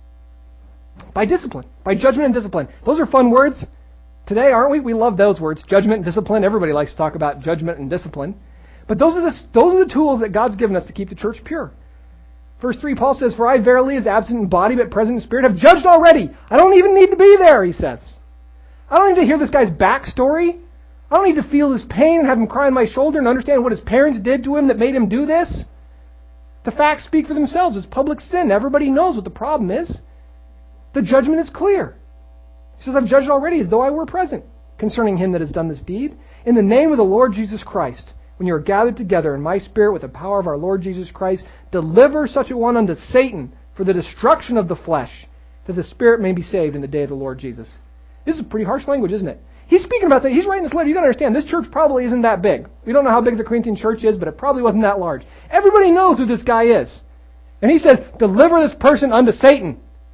By discipline. By judgment and discipline. Those are fun words today, aren't we? We love those words. Judgment and discipline. Everybody likes to talk about judgment and discipline. But those are the those are the tools that God's given us to keep the church pure. Verse three, Paul says, for I verily, as absent in body but present in spirit, have judged already. I don't even need to be there, he says. I don't need to hear this guy's backstory. I don't need to feel his pain and have him cry on my shoulder and understand what his parents did to him that made him do this. The facts speak for themselves. It's public sin. Everybody knows what the problem is. The judgment is clear. He says, I've judged already as though I were present concerning him that has done this deed. In the name of the Lord Jesus Christ, when you are gathered together in my spirit with the power of our Lord Jesus Christ, deliver such a one unto Satan for the destruction of the flesh, that the spirit may be saved in the day of the Lord Jesus. This is pretty harsh language, isn't it? He's speaking about, he's writing this letter. You got to understand, this church probably isn't that big. We don't know how big the Corinthian church is, but it probably wasn't that large. Everybody knows who this guy is. And he says, deliver this person unto Satan.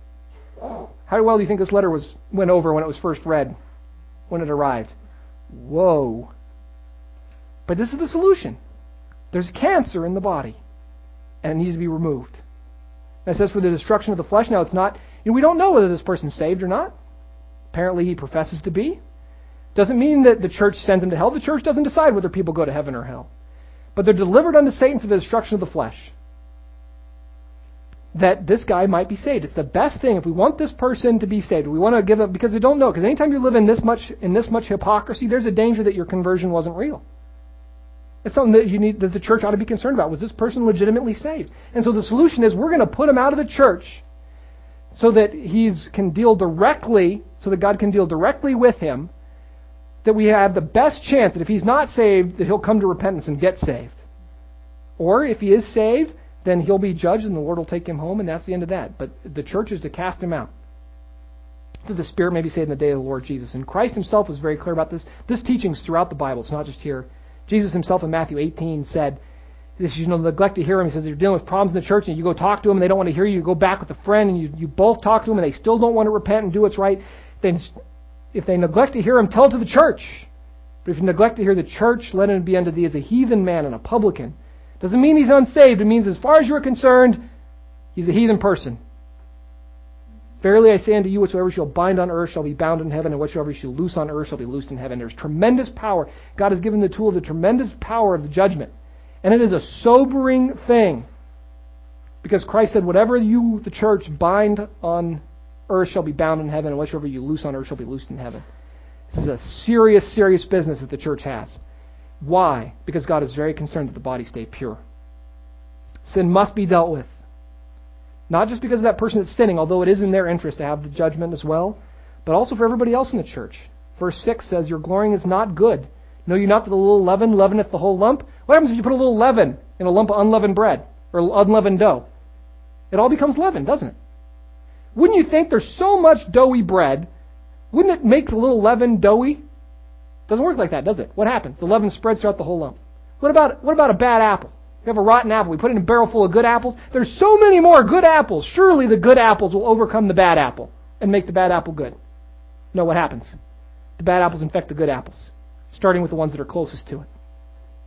How well do you think this letter was went over when it was first read, when it arrived? Whoa. But this is the solution. There's cancer in the body, and it needs to be removed. And it says for the destruction of the flesh. Now, it's not, you know, we don't know whether this person's saved or not. Apparently, he professes to be. Doesn't mean that the church sends him to hell. The church doesn't decide whether people go to heaven or hell. But they're delivered unto Satan for the destruction of the flesh. That this guy might be saved. It's the best thing if we want this person to be saved. We want to give up, because we don't know. Because anytime you live in this much in this much hypocrisy, there's a danger that your conversion wasn't real. It's something that you need that the church ought to be concerned about. Was this person legitimately saved? And so the solution is we're going to put him out of the church so that he's can deal directly, so that God can deal directly with him. That we have the best chance that if he's not saved, that he'll come to repentance and get saved. Or if he is saved, then he'll be judged and the Lord will take him home, and that's the end of that. But the church is to cast him out, that the Spirit may be saved in the day of the Lord Jesus. And Christ himself was very clear about this. This teaching's throughout the Bible. It's not just here. Jesus himself in Matthew eighteen said, this, you know, neglect to hear him. He says, you're dealing with problems in the church and you go talk to them and they don't want to hear you. You go back with a friend and you, you both talk to them and they still don't want to repent and do what's right. Then if they neglect to hear him, tell it to the church. But if you neglect to hear the church, let him be unto thee as a heathen man and a publican. Doesn't mean he's unsaved. It means as far as you're concerned, he's a heathen person. Verily I say unto you, whatsoever shall bind on earth shall be bound in heaven, and whatsoever shall loose on earth shall be loosed in heaven. There's tremendous power. God has given the tool of the tremendous power of the judgment. And it is a sobering thing. Because Christ said, whatever you, the church, bind on earth shall be bound in heaven, and whatsoever you loose on earth shall be loosed in heaven. This is a serious, serious business that the church has. Why? Because God is very concerned that the body stay pure. Sin must be dealt with. Not just because of that person that's sinning, although it is in their interest to have the judgment as well, but also for everybody else in the church. Verse six says, your glorying is not good. Know you not that a little leaven leaveneth the whole lump? What happens if you put a little leaven in a lump of unleavened bread or unleavened dough? It all becomes leaven, doesn't it? Wouldn't you think there's so much doughy bread, wouldn't it make the little leaven doughy? Doesn't work like that, does it? What happens? The leaven spreads throughout the whole lump. What about what about a bad apple? We have a rotten apple. We put it in a barrel full of good apples. There's so many more good apples. Surely the good apples will overcome the bad apple and make the bad apple good. No, what happens? The bad apples infect the good apples, starting with the ones that are closest to it.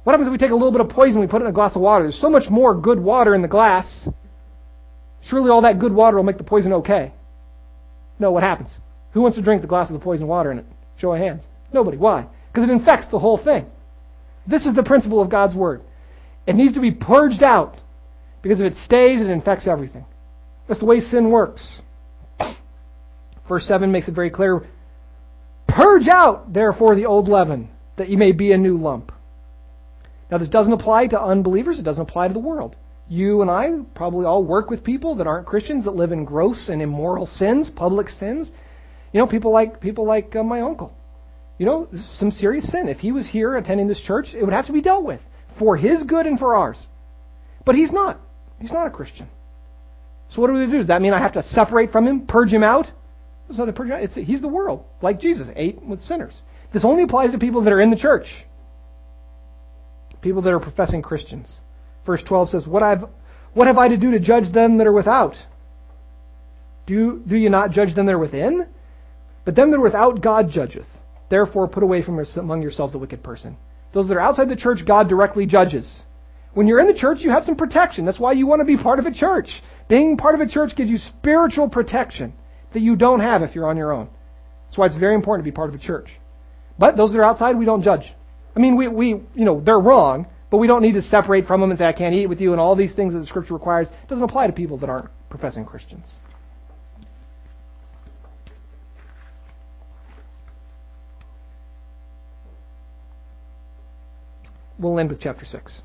What happens if we take a little bit of poison and we put it in a glass of water? There's so much more good water in the glass. Surely all that good water will make the poison okay. No, what happens? Who wants to drink the glass of the poison water in it? Show of hands. Nobody. Why? Because it infects the whole thing. This is the principle of God's Word. It needs to be purged out, because if it stays, it infects everything. That's the way sin works. Verse seven makes it very clear. Purge out, therefore, the old leaven, that ye may be a new lump. Now, this doesn't apply to unbelievers. It doesn't apply to the world. You and I probably all work with people that aren't Christians, that live in gross and immoral sins, public sins. You know, people like people like uh, my uncle. You know, some serious sin. If he was here attending this church, it would have to be dealt with for his good and for ours. But he's not. He's not a Christian. So what do we do? Does that mean I have to separate from him, purge him out? That's not the purge out. It's, he's the world, like Jesus ate with sinners. This only applies to people that are in the church. People that are professing Christians. Verse twelve says, What I've what have I to do to judge them that are without? Do, do you not judge them that are within? But them that are without God judgeth. Therefore put away from among yourselves the wicked person. Those that are outside the church, God directly judges. When you're in the church, you have some protection. That's why you want to be part of a church. Being part of a church gives you spiritual protection that you don't have if you're on your own. That's why it's very important to be part of a church. But those that are outside, we don't judge. I mean, we, we, you know, they're wrong, but we don't need to separate from them and say, I can't eat with you, and all these things that the Scripture requires. It doesn't apply to people that aren't professing Christians. We'll end with chapter six.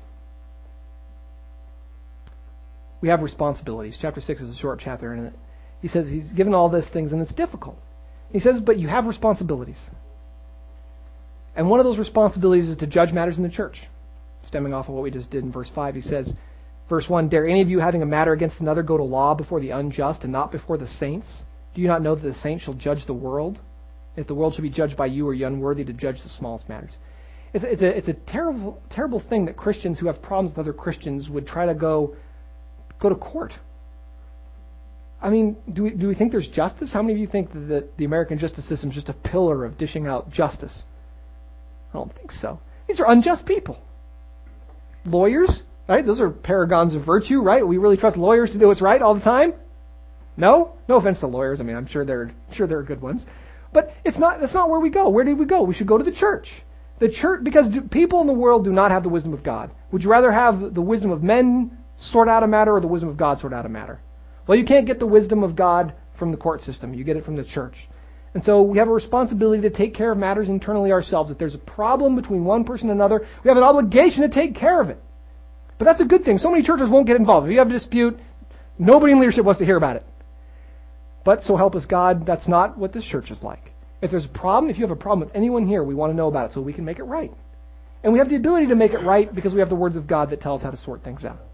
We have responsibilities. Chapter six is a short chapter, and he says he's given all these things, and it's difficult. He says, but you have responsibilities. And one of those responsibilities is to judge matters in the church. Stemming off of what we just did in verse five, he says, verse one, Dare any of you having a matter against another go to law before the unjust and not before the saints? Do you not know that the saints shall judge the world? If the world shall be judged by you, are you unworthy to judge the smallest matters? It's, it's, a, it's a terrible terrible thing that Christians who have problems with other Christians would try to go go to court. I mean, do we, do we think there's justice? How many of you think that the American justice system is just a pillar of dishing out justice? I don't think so. These are unjust people. Lawyers, right? Those are paragons of virtue, right? We really trust lawyers to do what's right all the time? No? No offense to lawyers. I mean, I'm sure they're sure they're good ones. But it's not that's not where we go. Where do we go? We should go to the church. The church, because do, people in the world do not have the wisdom of God. Would you rather have the wisdom of men sort out a matter or the wisdom of God sort out a matter? Well, you can't get the wisdom of God from the court system. You get it from the church. And so we have a responsibility to take care of matters internally ourselves. If there's a problem between one person and another, we have an obligation to take care of it. But that's a good thing. So many churches won't get involved. If you have a dispute, nobody in leadership wants to hear about it. But so help us God, that's not what this church is like. If there's a problem, if you have a problem with anyone here, we want to know about it so we can make it right. And we have the ability to make it right because we have the words of God that tell us how to sort things out.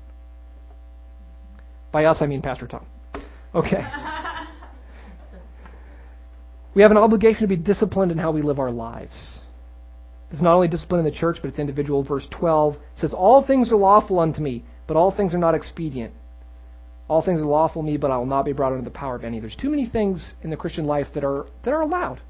By us, I mean Pastor Tom. Okay. We have an obligation to be disciplined in how we live our lives. It's not only discipline in the church, but it's individual. Verse twelve says, All things are lawful unto me, but all things are not expedient. All things are lawful to me, but I will not be brought under the power of any. There's too many things in the Christian life that are that are allowed.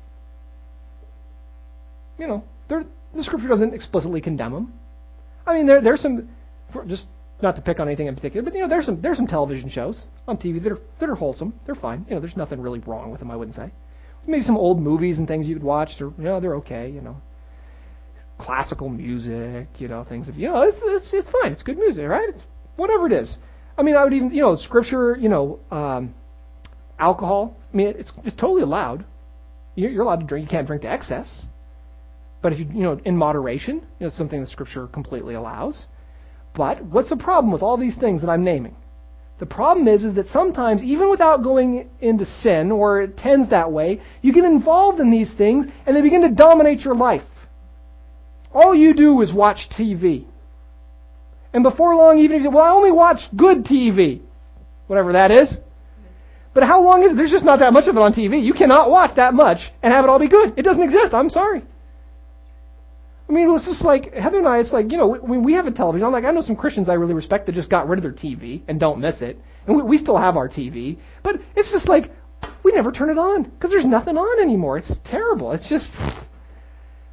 You know, the Scripture doesn't explicitly condemn them. I mean, there there's some, just not to pick on anything in particular, but you know, there's some there's some television shows on T V that are that are wholesome. They're fine. You know, there's nothing really wrong with them, I wouldn't say. Maybe some old movies and things you could watch, or you know, they're okay. You know, classical music, you know, things that you know, it's it's it's fine. It's good music, right? It's whatever it is. I mean, I would even, you know, Scripture, you know, um, alcohol. I mean, it's it's totally allowed. You're, you're allowed to drink. You can't drink to excess. But if you, you know, in moderation, you know, it's something that Scripture completely allows. But what's the problem with all these things that I'm naming? The problem is, is that sometimes, even without going into sin, or it tends that way, you get involved in these things, and they begin to dominate your life. All you do is watch T V. And before long, even if you say, well, I only watch good T V, whatever that is. But how long is it? There's just not that much of it on T V. You cannot watch that much and have it all be good. It doesn't exist. I'm sorry. I mean, it's just like, Heather and I, it's like, you know, we, we have a television. I'm like, I know some Christians I really respect that just got rid of their T V and don't miss it. And we, we still have our T V. But it's just like, we never turn it on because there's nothing on anymore. It's terrible. It's just,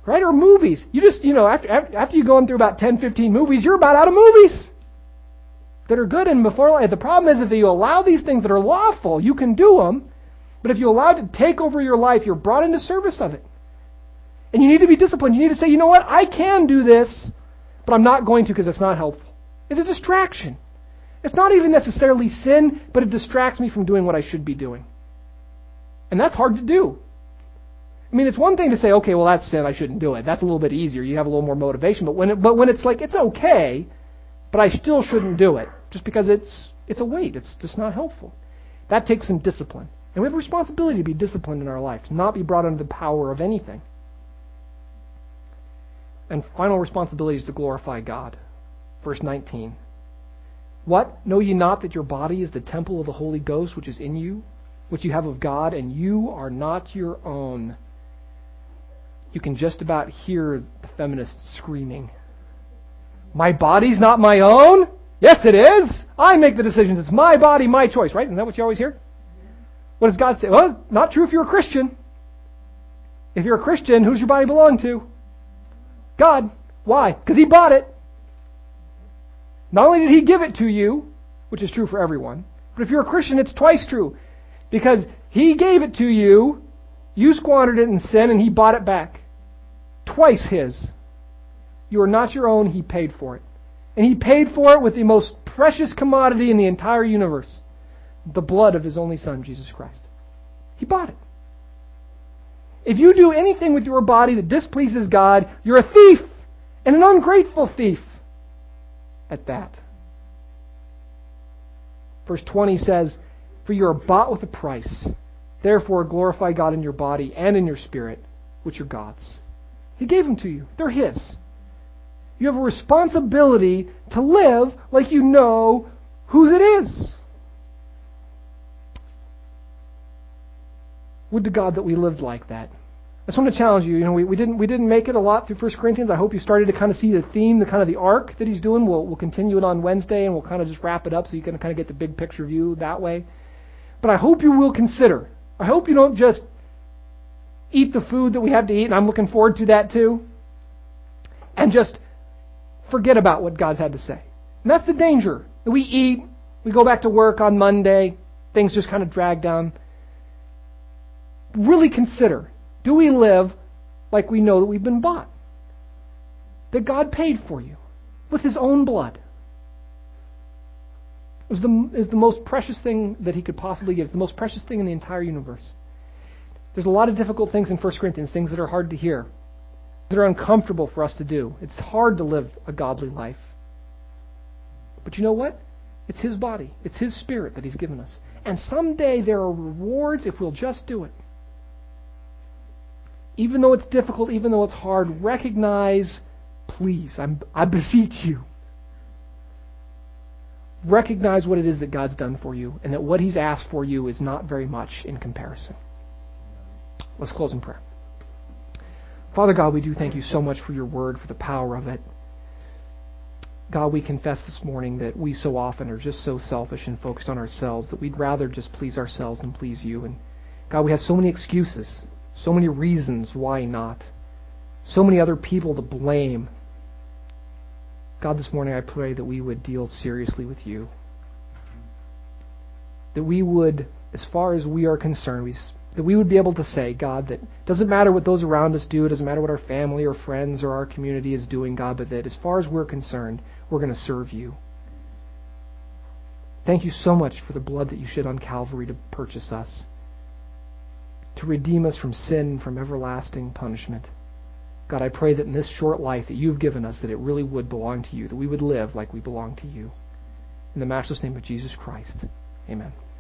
Right? Or movies. You just, you know, after after you've gone through about ten, fifteen movies, you're about out of movies that are good. And before life, the problem is if you allow these things that are lawful, you can do them. But if you allow it to take over your life, you're brought into service of it. And you need to be disciplined. You need to say, you know what, I can do this, but I'm not going to because it's not helpful. It's a distraction. It's not even necessarily sin, but it distracts me from doing what I should be doing. And that's hard to do. I mean, it's one thing to say, okay, well, that's sin, I shouldn't do it. That's a little bit easier. You have a little more motivation. But when it, but when it's like, it's okay, but I still shouldn't do it, just because it's it's a weight. It's just not helpful. That takes some discipline. And we have a responsibility to be disciplined in our life, to not be brought under the power of anything. And final responsibility is to glorify God. Verse nineteen. What? Know ye not that your body is the temple of the Holy Ghost, which is in you, which you have of God, and you are not your own? You can just about hear the feminists screaming. My body's not my own? Yes, it is. I make the decisions. It's my body, my choice, right? Isn't that what you always hear? What does God say? Well, not true if you're a Christian. If you're a Christian, who's your body belong to? God. Why? Because He bought it. Not only did He give it to you, which is true for everyone, but if you're a Christian, it's twice true. Because He gave it to you, you squandered it in sin, and He bought it back. Twice His. You are not your own, He paid for it. And He paid for it with the most precious commodity in the entire universe. The blood of His only Son, Jesus Christ. He bought it. If you do anything with your body that displeases God, you're a thief, and an ungrateful thief at that. Verse twenty says, for you are bought with a price. Therefore glorify God in your body and in your spirit, which are God's. He gave them to you. They're His. You have a responsibility to live like you know whose it is. Would to God that we lived like that. I just want to challenge you. You know, we, we didn't we didn't make it a lot through First Corinthians. I hope you started to kind of see the theme, the kind of the arc that he's doing. We'll we'll continue it on Wednesday, and we'll kind of just wrap it up so you can kind of get the big picture view that way. But I hope you will consider. I hope you don't just eat the food that we have to eat, and I'm looking forward to that too, and just forget about what God's had to say. And that's the danger. We eat, we go back to work on Monday, things just kind of drag down. Really consider, do we live like we know that we've been bought? That God paid for you with His own blood. It was the, is the most precious thing that He could possibly give. It's the most precious thing in the entire universe. There's a lot of difficult things in First Corinthians, things that are hard to hear, that are uncomfortable for us to do. It's hard to live a godly life. But you know what? It's His body. It's His Spirit that He's given us. And someday there are rewards if we'll just do it. Even though it's difficult, even though it's hard, recognize, please, I'm, I beseech you, recognize what it is that God's done for you, and that what He's asked for you is not very much in comparison. Let's close in prayer. Father God, we do thank You so much for Your word, for the power of it. God, we confess this morning that we so often are just so selfish and focused on ourselves that we'd rather just please ourselves than please You. And God, we have so many excuses, so many reasons why not, so many other people to blame. God, this morning I pray that we would deal seriously with You. That we would, as far as we are concerned, we that we would be able to say, God, that it doesn't matter what those around us do, it doesn't matter what our family or friends or our community is doing, God, but that as far as we're concerned, we're going to serve You. Thank You so much for the blood that You shed on Calvary to purchase us, to redeem us from sin, from everlasting punishment. God, I pray that in this short life that You've given us, that it really would belong to You, that we would live like we belong to You. In the matchless name of Jesus Christ, amen.